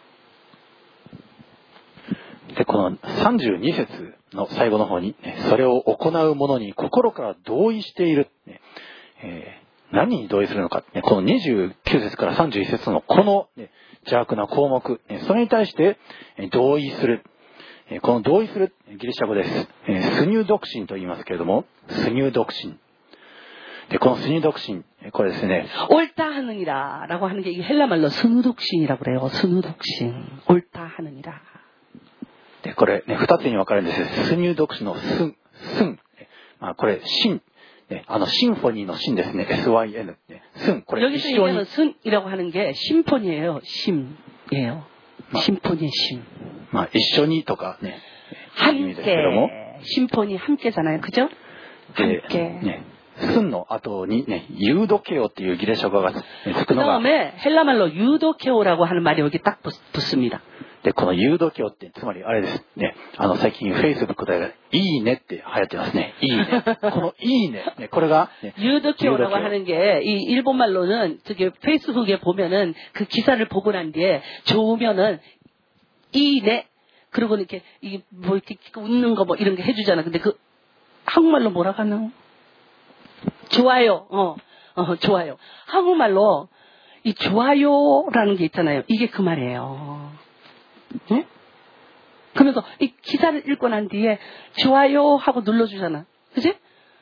でこのさんじゅうに節の最後の方に、ね、それを行う者に心から同意している、ねえー、何に同意するのか、ね、このにじゅうきゅう節からさんじゅういち節のこの、ね、邪悪な項目、ね、それに対して同意する、えー、この同意するギリシャ語です、えー、スニュードクシンと言いますけれども、スニュードクシンでこのスニュードクシンこれですね 옳다 하느니라 라고 하는 게 이게 헬라말로 스누독신이라고 그래요. 스누독신 옳다 하느니라. でこれね、二つに分かれるんです。スニュー読詞のスン、スン。まあ、これ、シン。ね、あの、シンフォニーのシンですね。エスワイエヌ。ね、スン。これ、 여기서 얘기하는 순이라고 하는 게 심포니예요. 심이에요. 마, 심포니 심. まあ、一緒にとかね。 함께. 심포니 함께잖아요. 그죠? 함께. ね、スンの後にね、ユードケオっていうギリシャ語がつくのが。 그 다음에 헬라말로 유도케오라고 하는 말이 여기 딱 붙습니다. で、このユード教って、つまりあれですね、あの、最近 Facebook で、いいねって流行ってますね。いいね。このいいね。ねこれが、ね、 유도교라고 하는 게, 이 일본말로는, 저기, 페이스북에 보면은, 그 기사를 보고 난 뒤에, 좋으면은, 이 네. 그리고 이렇게, 이, 뭐, 이렇게 웃는 거 뭐, 이런 게 해주잖아. 근데 그, 한국말로 뭐라고 하나? 좋아요. 어, 어, 좋아요. 한국말로, 이 좋아요라는 게 있잖아요. 이게 그 말이에요. 네? 그러면서 이 기사를 읽고 난 뒤에 좋아요 하고 눌러주잖아. 그치?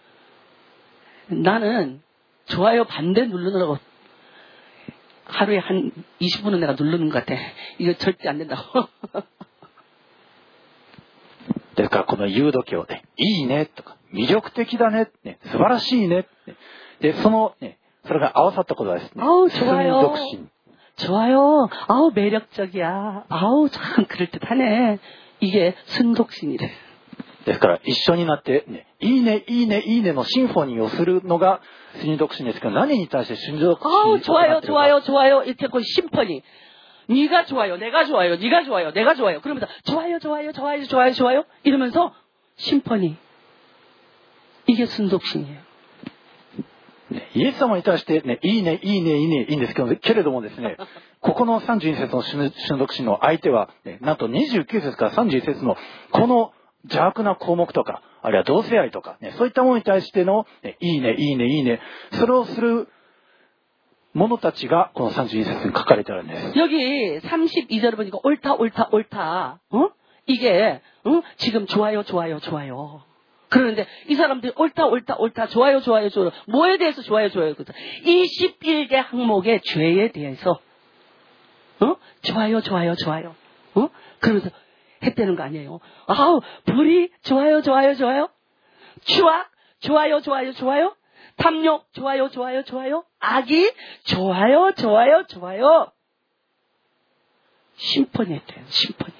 나는 좋아요 반대 누르느라고 하루에 한 이십 분은 내가 누르는 것 같아. 이거 절대 안 된다고. ですからこのユード教で、いいねとか、魅力的だね、ね素晴らしいね。で、その、ね、それが合わさったことはですね、 아우 좋아요. 순독신. 좋아요. 아우 매력적이야. 아우 참 그럴듯하네. 이게 순독신이래. ですから一緒になって、ね、いいね、いいね、いいねのシンフォニーをするのが순독신ですけど、何に対して순독신 아우 좋아요, 좋아요, 좋아요. 이렇게 그 심포니. 네가 좋아요, 내가 좋아요, 네가 좋아요, 내가 좋아요. 그러면서 좋아요, 좋아요, 좋아요, 좋아요, 좋아요. 이러면서 심포니. 이게 순독신이에요. イエス様に対して、ね、いいね、いいね、いいね、いいんですけど、けれどもですね、ここのさんじゅうに節の순독신の相手は、ね、なんとにじゅうきゅう節からさんじゅういち節のこの邪悪な項目とか、あるいは同性愛とか、ね、そういったものに対しての、ね、いいね、いいね、いいね、それをする者たちがこのさんじゅうに節に書かれてあるんです。 여기 삼십이 절을 보니까 옳다, 옳다, 옳다. 어? 이게 어? 지금 좋아요, 좋아요, 좋아요. 그러는데 이 사람들이 옳다, 옳다, 옳다, 좋아요, 좋아요, 좋아요. 뭐에 대해서 좋아요, 좋아요. 이십일 개 항목의 죄에 대해서 어? 좋아요, 좋아요, 좋아요. 어? 그러면서 했다는 거 아니에요. 아우, 불이 좋아요, 좋아요, 좋아요. 추악 좋아요, 좋아요, 좋아요. 탐욕 좋아요, 좋아요, 좋아요. 악이 좋아요, 좋아요, 좋아요. 심포니 했대요. 심포니.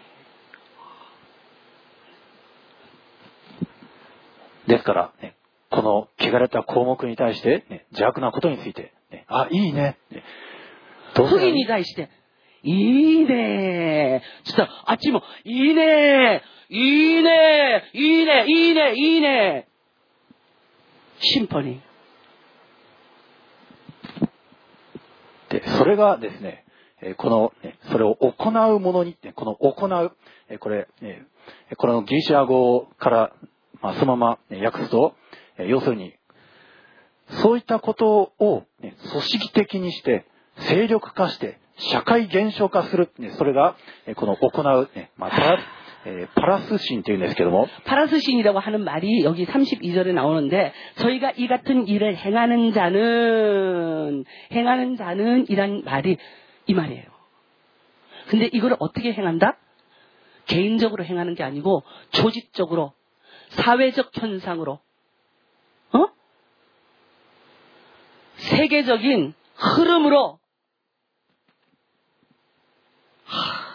ですから、ね、この汚れた項目に対して、ね、邪悪なことについて、ね、あ、いいね。ね 흑인이対して 이네. 진짜 아침에 이네, 이네, 이네, 이네, 이네. 심포니. で、それがですね、この、それを行うものに、この行う、これ、このギリシャ語から、まあ、そのまま訳すと、要するに、そういったことを、ね、組織的にして、勢力化して、社会現象化する、ね、それが、この行う、ね、まあ、パラ、パラス신っていうんですけども、 파라스신이라고 하는 말이 여기 삼십이 절에 나오는데, 저희가 이 같은 일을 행하는 자는, 행하는 자는 이란 말이 이 말이에요. 근데 이걸 어떻게 행한다? 개인적으로 행하는 게 아니고, 조직적으로, 사회적 현상으로, 어? 세계적인 흐름으로, 하...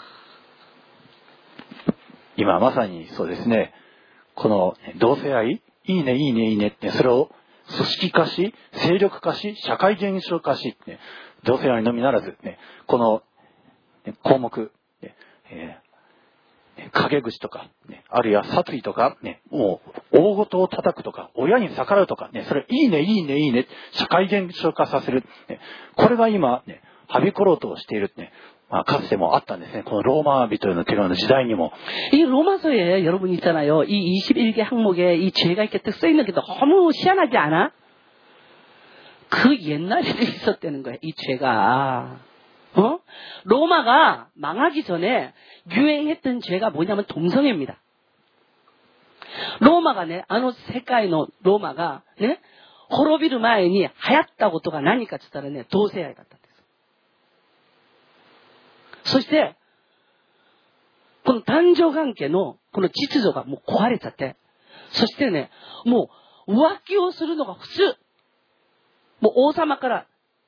今まさにそうですね、この同性愛、いいね、いいね、いいねって、それを組織化し、勢力化し、社会現象化し、ね、同性愛のみならず、ね、この項目、ねえー、陰口とか、ね、あるいは殺意とか、ね、もう大事を叩くとか、親に逆らうとか、ね、それいいね、いいね、いいね、社会現象化させる、ね、これが今、ね、はびころうとしている、ね、まあ、かつてもあったんですね。このローマ人への手紙の時代にも。 이 로마서에 여러분 있잖아요. 이 이십일 개 항목에 이 죄가 이렇게 딱 써있는 게 너무 희한하지 않아? 그 옛날에도 있었다는 거야, 이 죄가. 어? 로마가 망하기 전에 유행했던 죄가 뭐냐면 동성애입니다. 로마가ね、あの世界のローマがね、滅びる前に流行ったことが何かって言ったらね、同性愛だったんです。そして、この男女関係のこの秩序がもう壊れちゃって、そしてね、もう浮気をするのが普通。もう王様から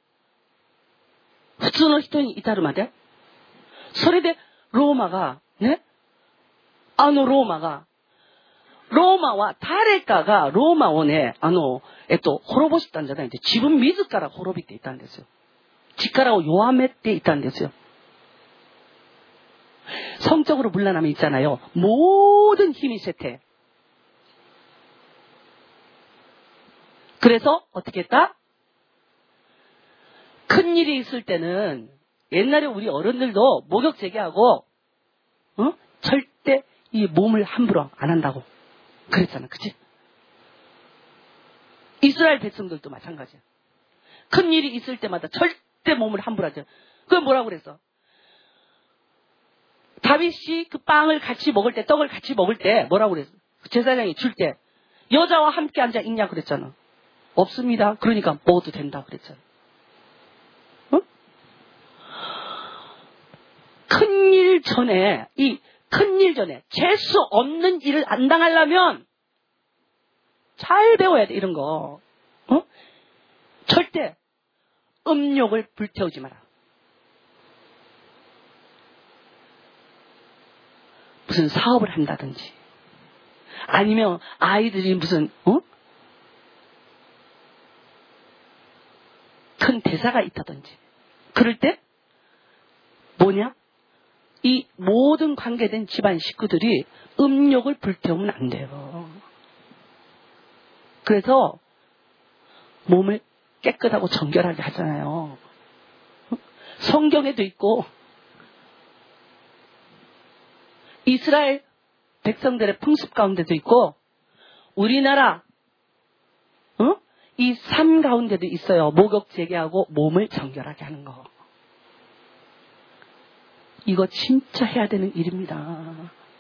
普通の人に至るまで。それでローマがね、あのローマが、ローマは誰かがローマをね、あの、えっと、滅ぼしたんじゃないんで、自分自ら滅びていたんですよ。力を弱めていたんですよ。 성적으로 물러나면 있잖아요. 모든 힘이 쇠퇴. 그래서 어떻게 했다? 큰 일이 있을 때는 옛날에 우리 어른들도 목욕 재개하고 어? 절대 이 몸을 함부로 안 한다고 그랬잖아. 그치? 이스라엘 백성들도 마찬가지야. 큰 일이 있을 때마다 절대 몸을 함부로 하죠. 그건 뭐라고 그랬어? 다윗이 그 빵을 같이 먹을 때, 떡을 같이 먹을 때 뭐라고 그랬어? 제사장이 줄 때 여자와 함께 앉아 있냐 그랬잖아. 없습니다. 그러니까 먹어도 된다 그랬잖아. 어? 큰일 전에, 이 큰일 전에 재수 없는 일을 안 당하려면 잘 배워야 돼, 이런 거. 어? 절대 음욕을 불태우지 마라. 무슨 사업을 한다든지 아니면 아이들이 무슨 어? 큰 대사가 있다든지 그럴 때 뭐냐? 이 모든 관계된 집안 식구들이 음욕을 불태우면 안 돼요. 그래서 몸을 깨끗하고 정결하게 하잖아요. 성경에도 있고 이스라엘 백성들의 풍습 가운데도 있고 우리나라 어? 이 삶 가운데도 있어요. 목욕 재개하고 몸을 정결하게 하는 거. 이거 진짜 해야 되는 일입니다.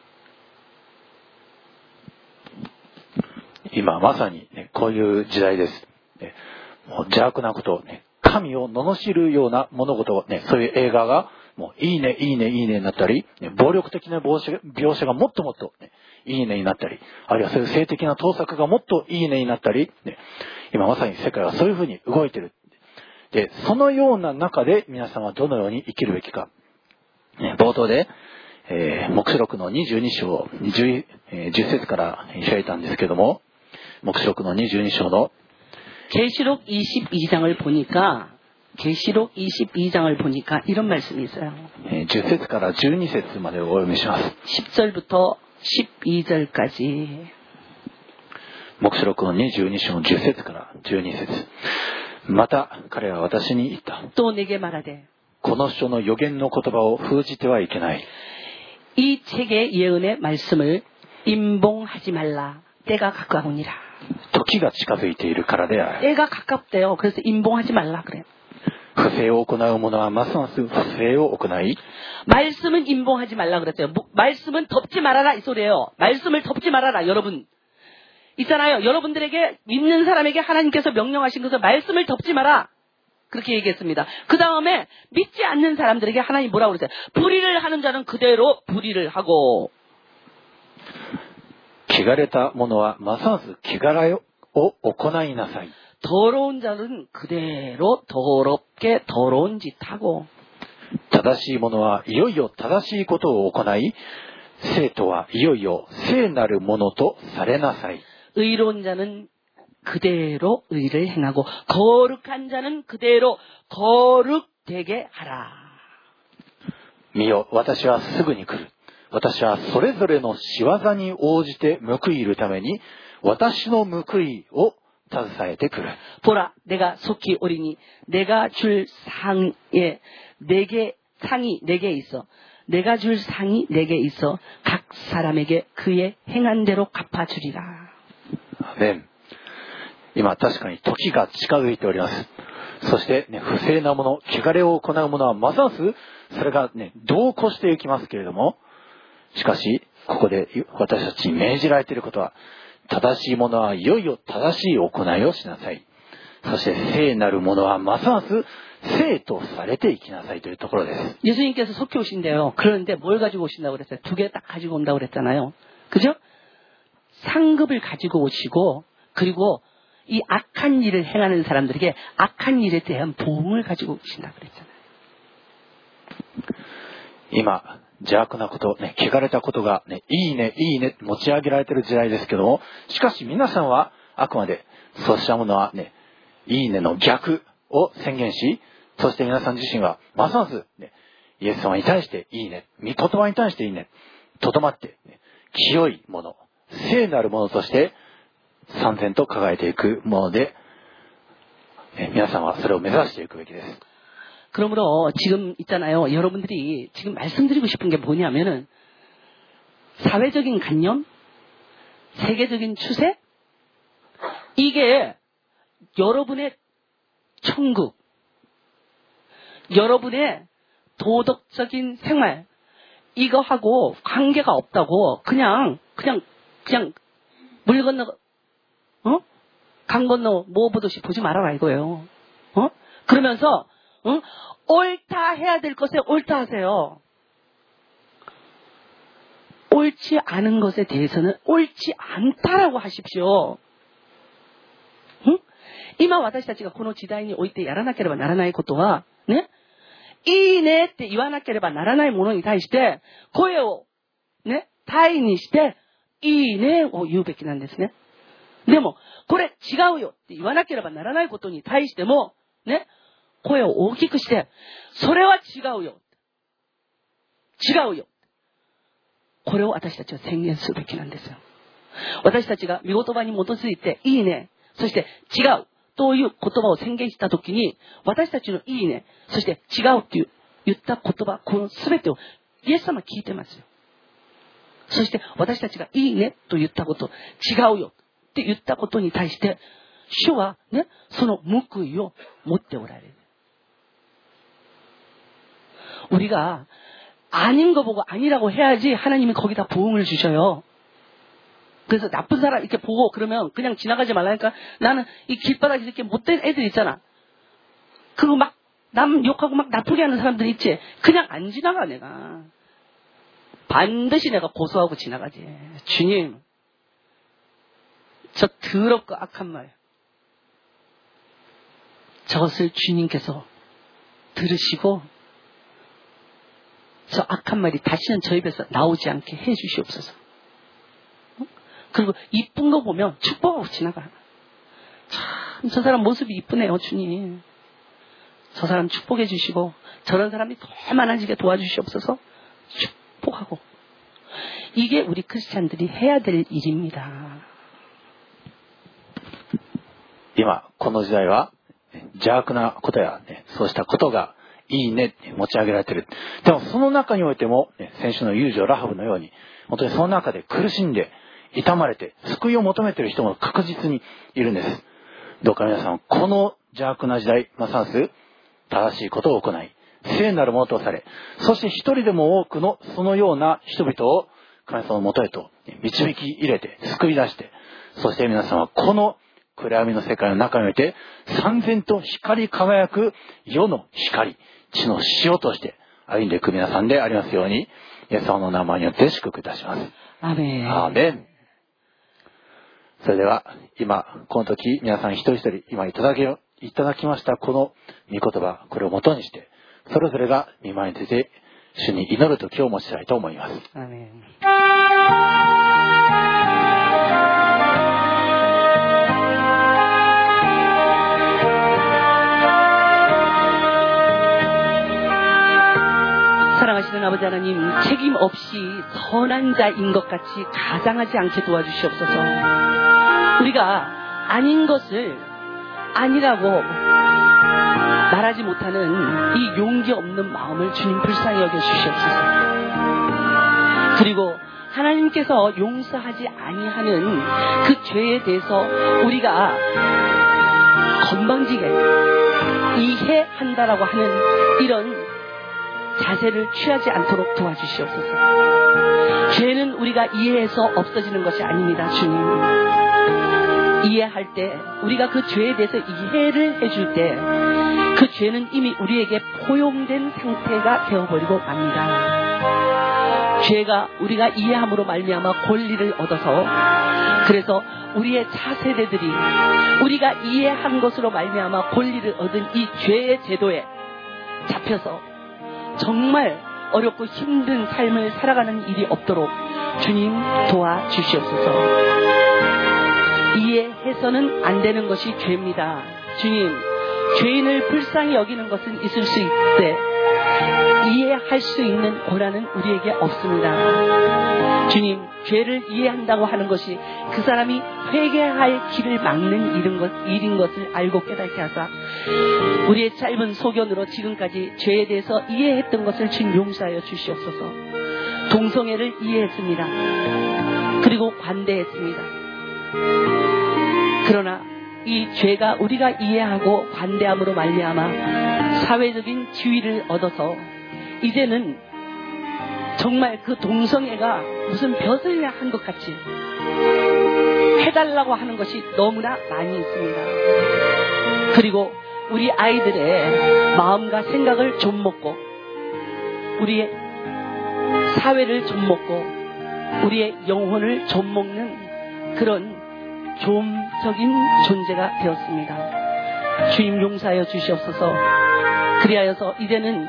今まさに、ね、こういう時代です。ね、もう邪悪なこと、ね、神を罵るような物事を、ね、そういう映画がもういいねいいねいいねになったり、ね、暴力的な描写描写がもっともっと、ね、いいねになったり、あるいはそういう性的な盗作がもっといいねになったり、ね、今まさに世界はそういうふうに動いている。で、そのような中で皆さんはどのように生きるべきか。ね、冒頭で、えー、黙示録のにじゅうに章 10, じゅっ節から開いたんですけども、黙示録のにじゅうに章の 계시록 이십이 장을 보니까 계시록 이십이 장을 보니까 이런 말씀이 있어요. じゅっ節からじゅうに節までお読みします。 십 절부터 십이 절까지 黙示録のにじゅうに章じゅっ節からじゅうに節。また彼は私に言った。 또 내게 말하되 この書の予言の言葉を封じてはいけない。 이 책의 예언의 말씀을 임봉하지 말라. 때가 가까우니라. 時が近づいているからである。 때가 가깝대요. 그래서 임봉하지 말라 그래요. 不正を行う者はますます不正を行い 말씀은 임봉하지 말라 그랬어요. 말씀은 덮지 말아라 이 소리예요. 말씀을 덮지 말아라. 여러분 있잖아요. 여러분들에게 믿는 사람에게 하나님께서 명령하신 것을 말씀을 덮지 마라. 그렇게 얘기했습니다. 그 다음에 믿지 않는 사람들에게 하나님 뭐라고 그랬어요? 불의를 하는 자는 그대로 불의를 하고 汚れた者はますます汚れを行いなさい。 더러운 자는 그대로 더럽게 더러운 짓 하고 正しい者はいよいよ正しいことを行い、聖とはいよいよ聖なるものとされなさい。 의로운 자는 그대로 의를 행하고 거룩한 자는 그대로 거룩되게 하라. 見よ、私はすぐに来る。私はそれぞれの仕業に応じて報いるために私の報いを携えてくる。 보라, 내가 속히 오리니 내가 줄 상에 내게 상이 내게 있어. 내가 줄 상이 내게 있어. 각 사람에게 그의 행한 대로 갚아주리라. アメン。今確かに時が近づいております。そして、ね、不正なもの、汚れを行うものはますますそれがね、同行していきますけれども、しかしここで私たちに命じられていることは、正しいものはいよいよ正しい行いをしなさい。そして聖なるものはますます聖とされていきなさいというところです。 예수님께서 속히 오신대요. 그런데 뭘 가지고 오신다고 그랬어요? 두 개 딱 가지고 온다고 그랬잖아요. 그죠? 상급을 가지고 오시고 그리고 이 악한 일을 행하는 사람들에게 악한 일에 대한 보응을 가지고 오신다고 그랬잖아요. 今邪悪なこと、ね、汚れたことが、ね、いいねいいね持ち上げられている時代ですけども、しかし皆さんはあくまでそうしたものはね、いいねの逆を宣言し、そして皆さん自身はますます、ね、 イエス様に対していいね、御言葉に対していいね、とどまって、清いもの、聖なるものとして燦然と輝いていくもので、皆さんはそれを目指していくべきです。 그러므로 지금 있잖아요. 여러분들이 지금 말씀드리고 싶은 게 뭐냐면은 사회적인 관념, 세계적인 추세, 이게 여러분의 천국, 여러분의 도덕적인 생활, 이거하고 관계가 없다고 그냥 그냥 그냥 물 건너 어? 강 건너 뭐 보듯이 보지 말아라 이거예요. 어? 그러면서 어? 옳다 해야 될 것에 옳다 하세요. 옳지 않은 것에 대해서는 옳지 않다라고 하십시오. 응? 今私たちがこの時代においてやらなければならないことはね、いいねって言わなければならないものに対して声をね、大にしていいねを言うべきなんですね。でもこれ違うよって言わなければならないことに対してもね、声を大きくしてそれは違うよ、違うよ、これを私たちは宣言するべきなんですよ。私たちが御言葉に基づいていいね、そして違うという言葉を宣言したときに、私たちのいいね、そして違うという言った言葉、この全てをイエス様は聞いてますよ。そして私たちがいいねと言ったこと、違うよって言ったことに対して主はね、その報いを持っておられる。우리가 아닌 거 보고 아니라고 해야지 하나님이 거기다 보응을 주셔요. 그래서 나쁜 사람 이렇게 보고 그러면 그냥 지나가지 말라니까. 나는 이 길바닥에 이렇게 못된 애들 있잖아. 그리고 막 남 욕하고 막 나쁘게 하는 사람들 있지. 그냥 안 지나가 내가. 반드시 내가 고소하고 지나가지. 주님, 저 더럽고 악한 말, 저것을 주님께서 들으시고 저 악한 말이 다시는 저 입에서 나오지 않게 해 주시옵소서. 그리고 이쁜 거 보면 축복하고 지나가. 참, 저 사람 모습이 이쁘네요, 주님. 저 사람 축복해 주시고 저런 사람이 더 많아지게 도와주시옵소서. 축복하고. 이게 우리 크리스찬들이 해야 될 일입니다. 今この時代は邪悪なことや、ね、そうしたことがいいねって持ち上げられている。でもその中においても、ね、先週の遊女ラハブのように本当にその中で苦しんで痛まれて救いを求めている人も確実にいるんです。どうか皆さん、この邪悪な時代、ますます正しいことを行い、聖なるものとされ、そして一人でも多くのそのような人々を神様のもとへと導き入れて救い出して、そして皆さんはこの暗闇の世界の中において燦然と光り輝く世の光、地の塩として歩んでいく皆さんでありますように、イエス様の名前によって祝福いたします。 アーメン。 アーメン。それでは今この時皆さん一人一人今いただけいただきましたこの御言葉、これを元にしてそれぞれが御前に出て主に祈る時を持ちたいと思います。 アーメン。 사랑하시는 아버지 하나님, 책임 없이 선한 자인 것 같이 가장하지 않게 도와주시옵소서. 우리가 아닌 것을 아니라고 말하지 못하는 이 용기 없는 마음을 주님 불쌍히 여겨주시옵소서. 그리고 하나님께서 용서하지 아니하는 그 죄에 대해서 우리가 건방지게 이해한다라고 하는 이런 자세를 취하지 않도록 도와주시옵소서. 죄는 우리가 이해해서 없어지는 것이 아닙니다, 주님. 이해할 때, 우리가 그 죄에 대해서 이해를 해줄 때, 그 죄는 이미 우리에게 포용된 상태가 되어버리고 맙니다. 죄가 우리가 이해함으로 말미암아 권리를 얻어서, 그래서 우리의 차세대들이 우리가 이해한 것으로 말미암아 권리를 얻은 이 죄의 제도에 잡혀서 정말 어렵고 힘든 삶을 살아가는 일이 없도록 주님 도와주시옵소서. 이해해서는 안 되는 것이 죄입니다. 주님, 죄인을 불쌍히 여기는 것은 있을 수 있대. 이해할 수 있는 고난은 우리에게 없습니다. 주님, 죄를 이해한다고 하는 것이 그 사람이 회개할 길을 막는 일인, 것, 일인 것을 알고 깨닫게 하사 우리의 짧은 소견으로 지금까지 죄에 대해서 이해했던 것을 주님 용서하여 주시옵소서. 동성애를 이해했습니다. 그리고 관대했습니다. 그러나 이 죄가 우리가 이해하고 관대함으로 말미암아 사회적인 지위를 얻어서 이제는 정말 그 동성애가 무슨 벼슬을 한 것 같이 해달라고 하는 것이 너무나 많이 있습니다. 그리고 우리 아이들의 마음과 생각을 좀먹고 우리의 사회를 좀먹고 우리의 영혼을 좀먹는 그런 좀적인 존재가 되었습니다. 주님 용서하여 주시옵소서. 그리하여서 이제는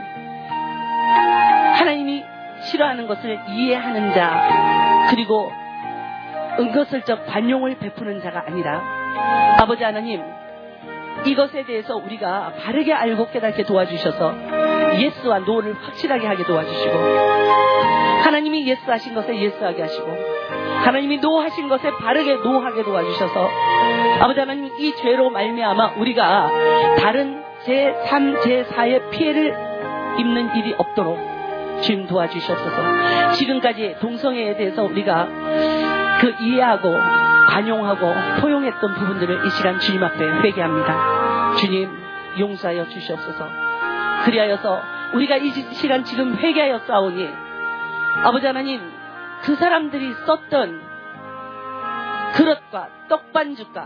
하나님이 싫어하는 것을 이해하는 자 그리고 은근슬쩍 관용을 베푸는 자가 아니라 아버지 하나님 이것에 대해서 우리가 바르게 알고 깨닫게 도와주셔서 예스와 노를 확실하게 하게 도와주시고 하나님이 예스 하신 것에 예스하게 하시고 하나님이 노 하신 것에 바르게 노하게 도와주셔서 아버지 하나님 이 죄로 말미암아 우리가 다른 제삼, 제사의 피해를 입는 일이 없도록 주님 도와주시옵소서. 지금까지 동성애에 대해서 우리가 그 이해하고 관용하고 포용했던 부분들을 이 시간 주님 앞에 회개합니다. 주님 용서하여 주시옵소서. 그리하여서 우리가 이 시간 지금 회개하여 싸우니 아버지 하나님 그 사람들이 썼던 그릇과 떡반죽과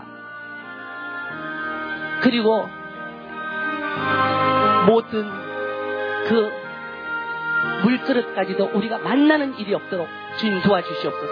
그리고 모든 그 물그릇까지도 우리가 만나는 일이 없도록 주님 도와주시옵소서.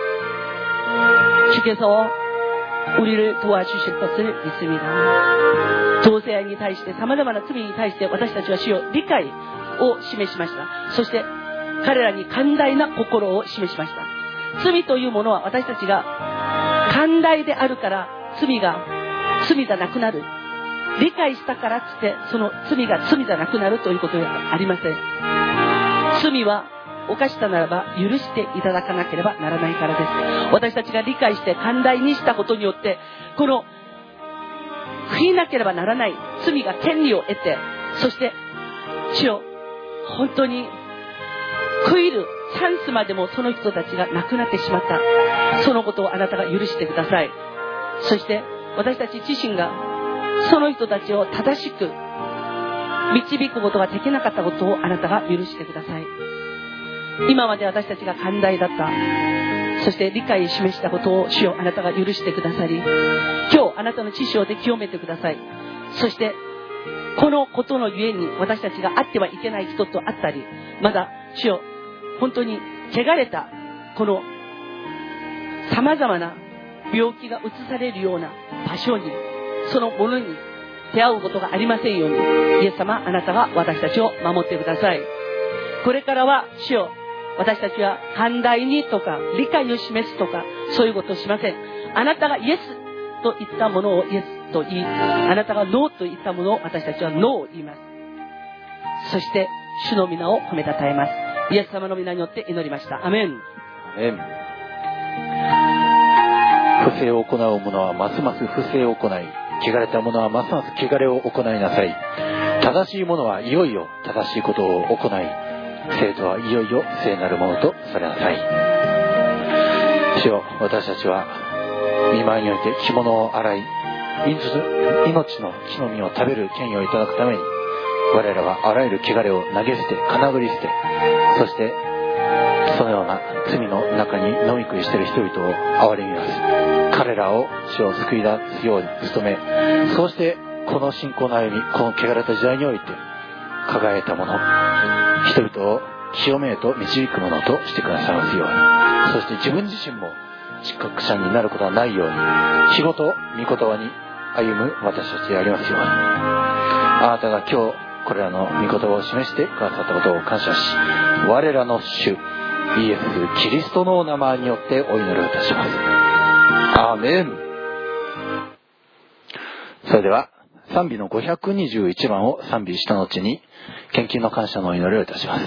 주께서 우리를 도와주실 것을 믿습니다.同性愛に対して様々な罪に対して私たちは主を理解を示しました。そして彼らに寛大な心を示しました。罪というものは私たちが寛大であるから罪が罪じゃなくなる。理解したからつってその罪が罪じゃなくなるということではありません。罪は犯したならば許していただかなければならないからです。私たちが理解して寛大にしたことによってこの悔いなければならない罪が権利を得てそして主よ本当に悔いるチャンスまでもその人たちが亡くなってしまったそのことをあなたが許してください。そして私たち自身がその人たちを正しく導くことができなかったことをあなたが許してください。今まで私たちが寛大だったそして理解を示したことを主よあなたが許してくださり今日あなたの知性で清めてください。そしてこのことのゆえに私たちがあってはいけない人と会ったりまだ主よ本当に汚れたこの様々な病気が移されるような場所にそのものに出会うことがありませんようにイエス様あなたが私たちを守ってください。これからは主よ私たちは寛大にとか理解を示すとかそういうことをしません。あなたがイエスと言ったものをイエスと言いあなたがノーと言ったものを私たちはノーを言います。そして主の皆を褒めたたえます。イエス様の皆によって祈りました。アメン。 アメン。不正を行う者はますます不正を行い汚れた者はますます汚れを行いなさい。正しい者はいよいよ正しいことを行い聖とはいよいよ聖なるものとされなさい。主よ私たちは御前において着物を洗い命の木の実を食べる権威をいただくために我らはあらゆる汚れを投げ捨てかなぐり捨てそしてそのような罪の中に飲み食いしている人々を憐れみます。彼らを主を救い出すように努めそうしてこの信仰の歩みこの汚れた時代において輝いたもの人々を清めへと導くものとしてくださいますようにそして自分自身も失格者になることはないように日ごと御言葉に歩む私たちでありますようにあなたが今日これらの御言葉を示してくださったことを感謝し我らの主イエス・キリストのお名前によってお祈りをいたします。アーメン。それでは賛美のごひゃくにじゅういちばんを賛美した後に献金の感謝のお祈りをいたします。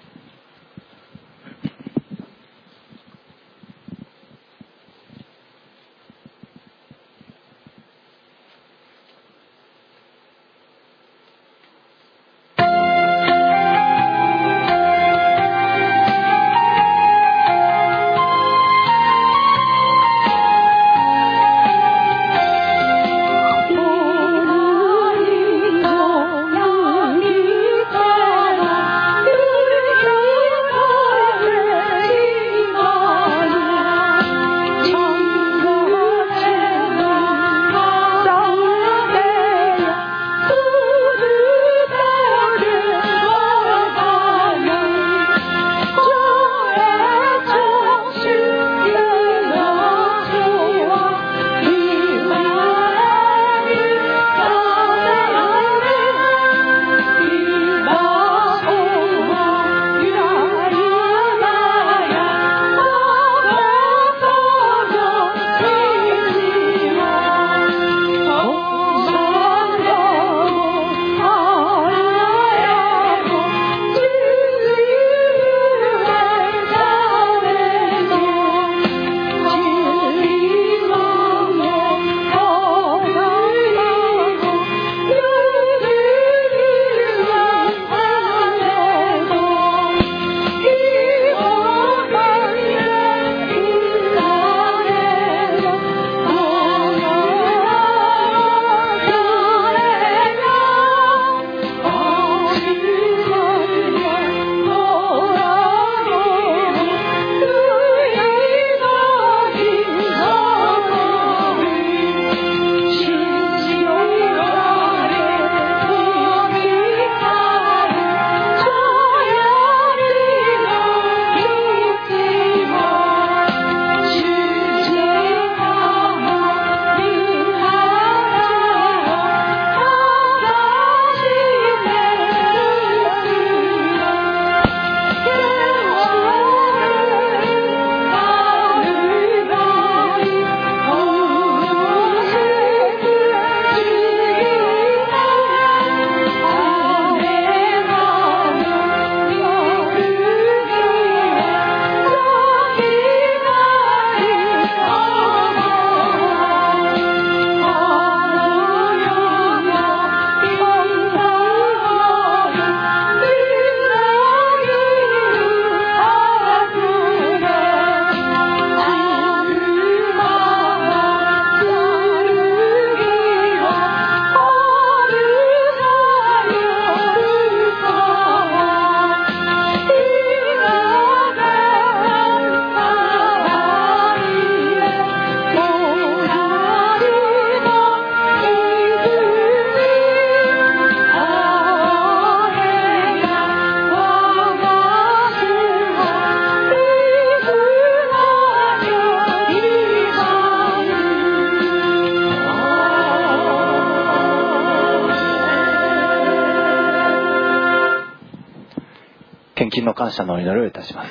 献金の感謝のお祈りをいたします。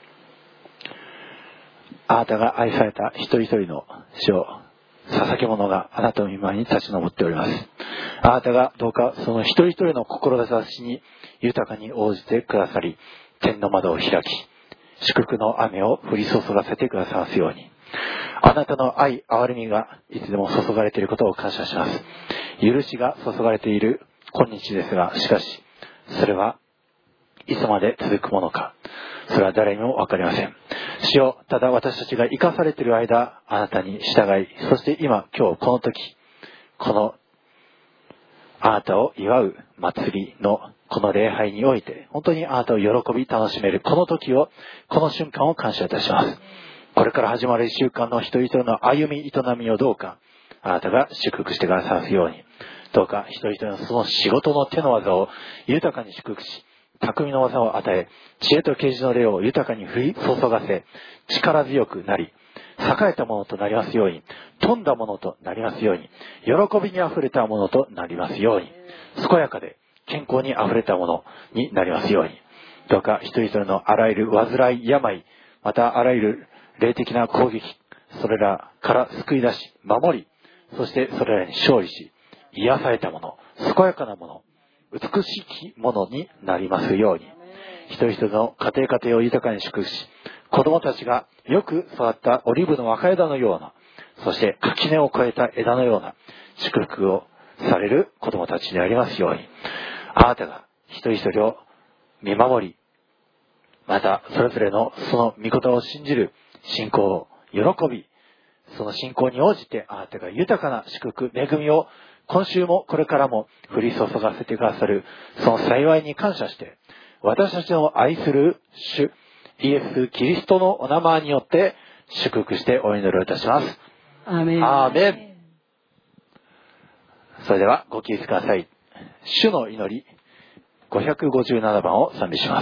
あなたが愛された一人一人の死を捧げ物があなたの御前に立ち上っております。あなたがどうかその一人一人の志に豊かに応じてくださり、天の窓を開き、祝福の雨を降り注がせてくださますように。あなたの愛、憐れみがいつでも注がれていることを感謝します。許しが注がれている今日ですが、しかしそれはいつまで続くものか、それは誰にも分かりません。主よ、ただ私たちが生かされている間、あなたに従い、そして今今日この時、このあなたを祝う祭りのこの礼拝において、本当にあなたを喜び楽しめるこの時を、この瞬間を感謝いたします。これから始まる一週間の一人一人の歩み営みをどうかあなたが祝福してくださるように、どうか一人一人のその仕事の手の技を豊かに祝福し、匠の技を与え、知恵と啓示の霊を豊かに降り注がせ、力強くなり、栄えたものとなりますように、富んだものとなりますように、喜びにあふれたものとなりますように、健やかで健康にあふれたものになりますように、どうか一人一人のあらゆる患い、病、またあらゆる霊的な攻撃、それらから救い出し、守り、そしてそれらに勝利し、 癒されたもの、健やかなもの、美しきものになりますように、一人一人の家庭家庭を豊かに祝福し、子供たちがよく育ったオリーブの若枝のような、そして垣根を越えた枝のような祝福をされる子供たちになりますように、あなたが一人一人を見守り、またそれぞれのその御言葉を信じる信仰を喜び、その信仰に応じてあなたが豊かな祝福、恵みを今週もこれからも降り注がせてくださるその幸いに感謝して、私たちの愛する主イエス・キリストのお名前によって祝福してお祈りをいたします。 アーメン。 アーメン。それではご起立ください。主の祈りごひゃくごじゅうななばんを賛美します。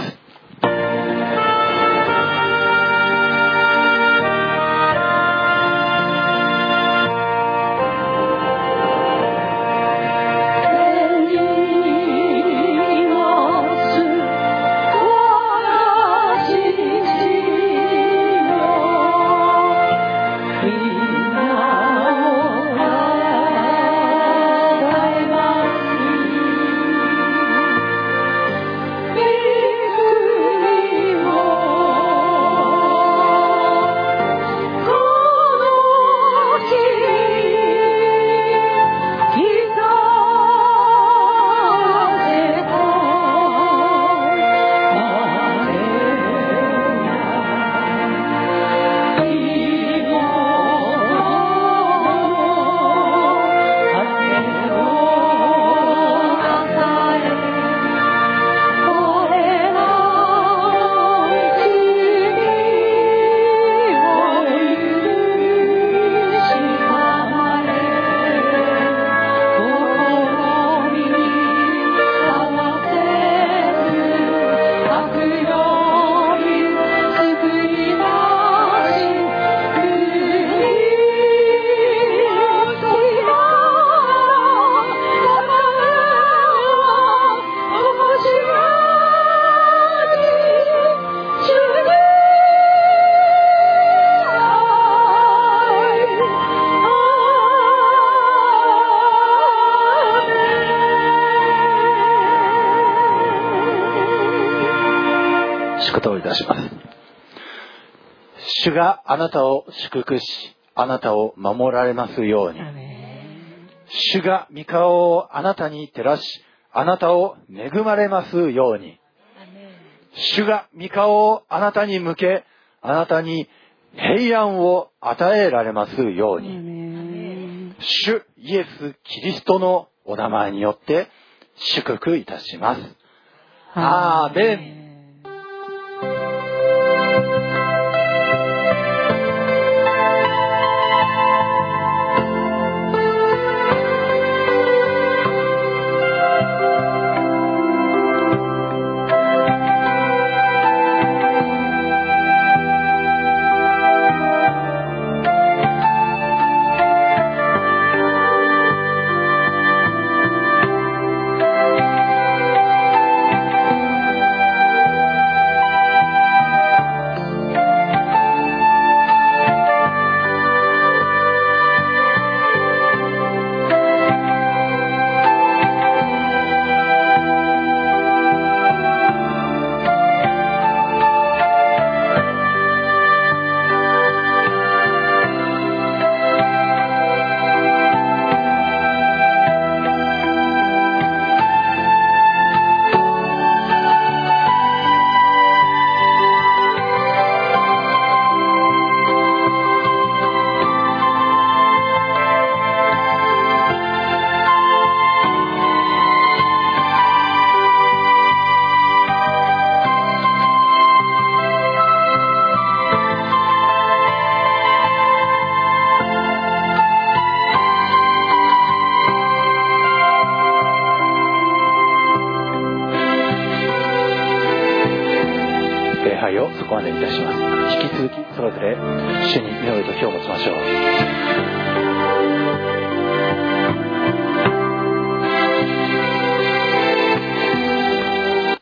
主があなたを祝福し、あなたを守られますように。主が御顔をあなたに照らし、あなたを恵まれますように。主が御顔をあなたに向け、あなたに平安を与えられますように。主イエス・キリストのお名前によって祝福いたします。アーメン。そこまでいたします。引き続きそれぞれ主に祈る時を持ちましょう。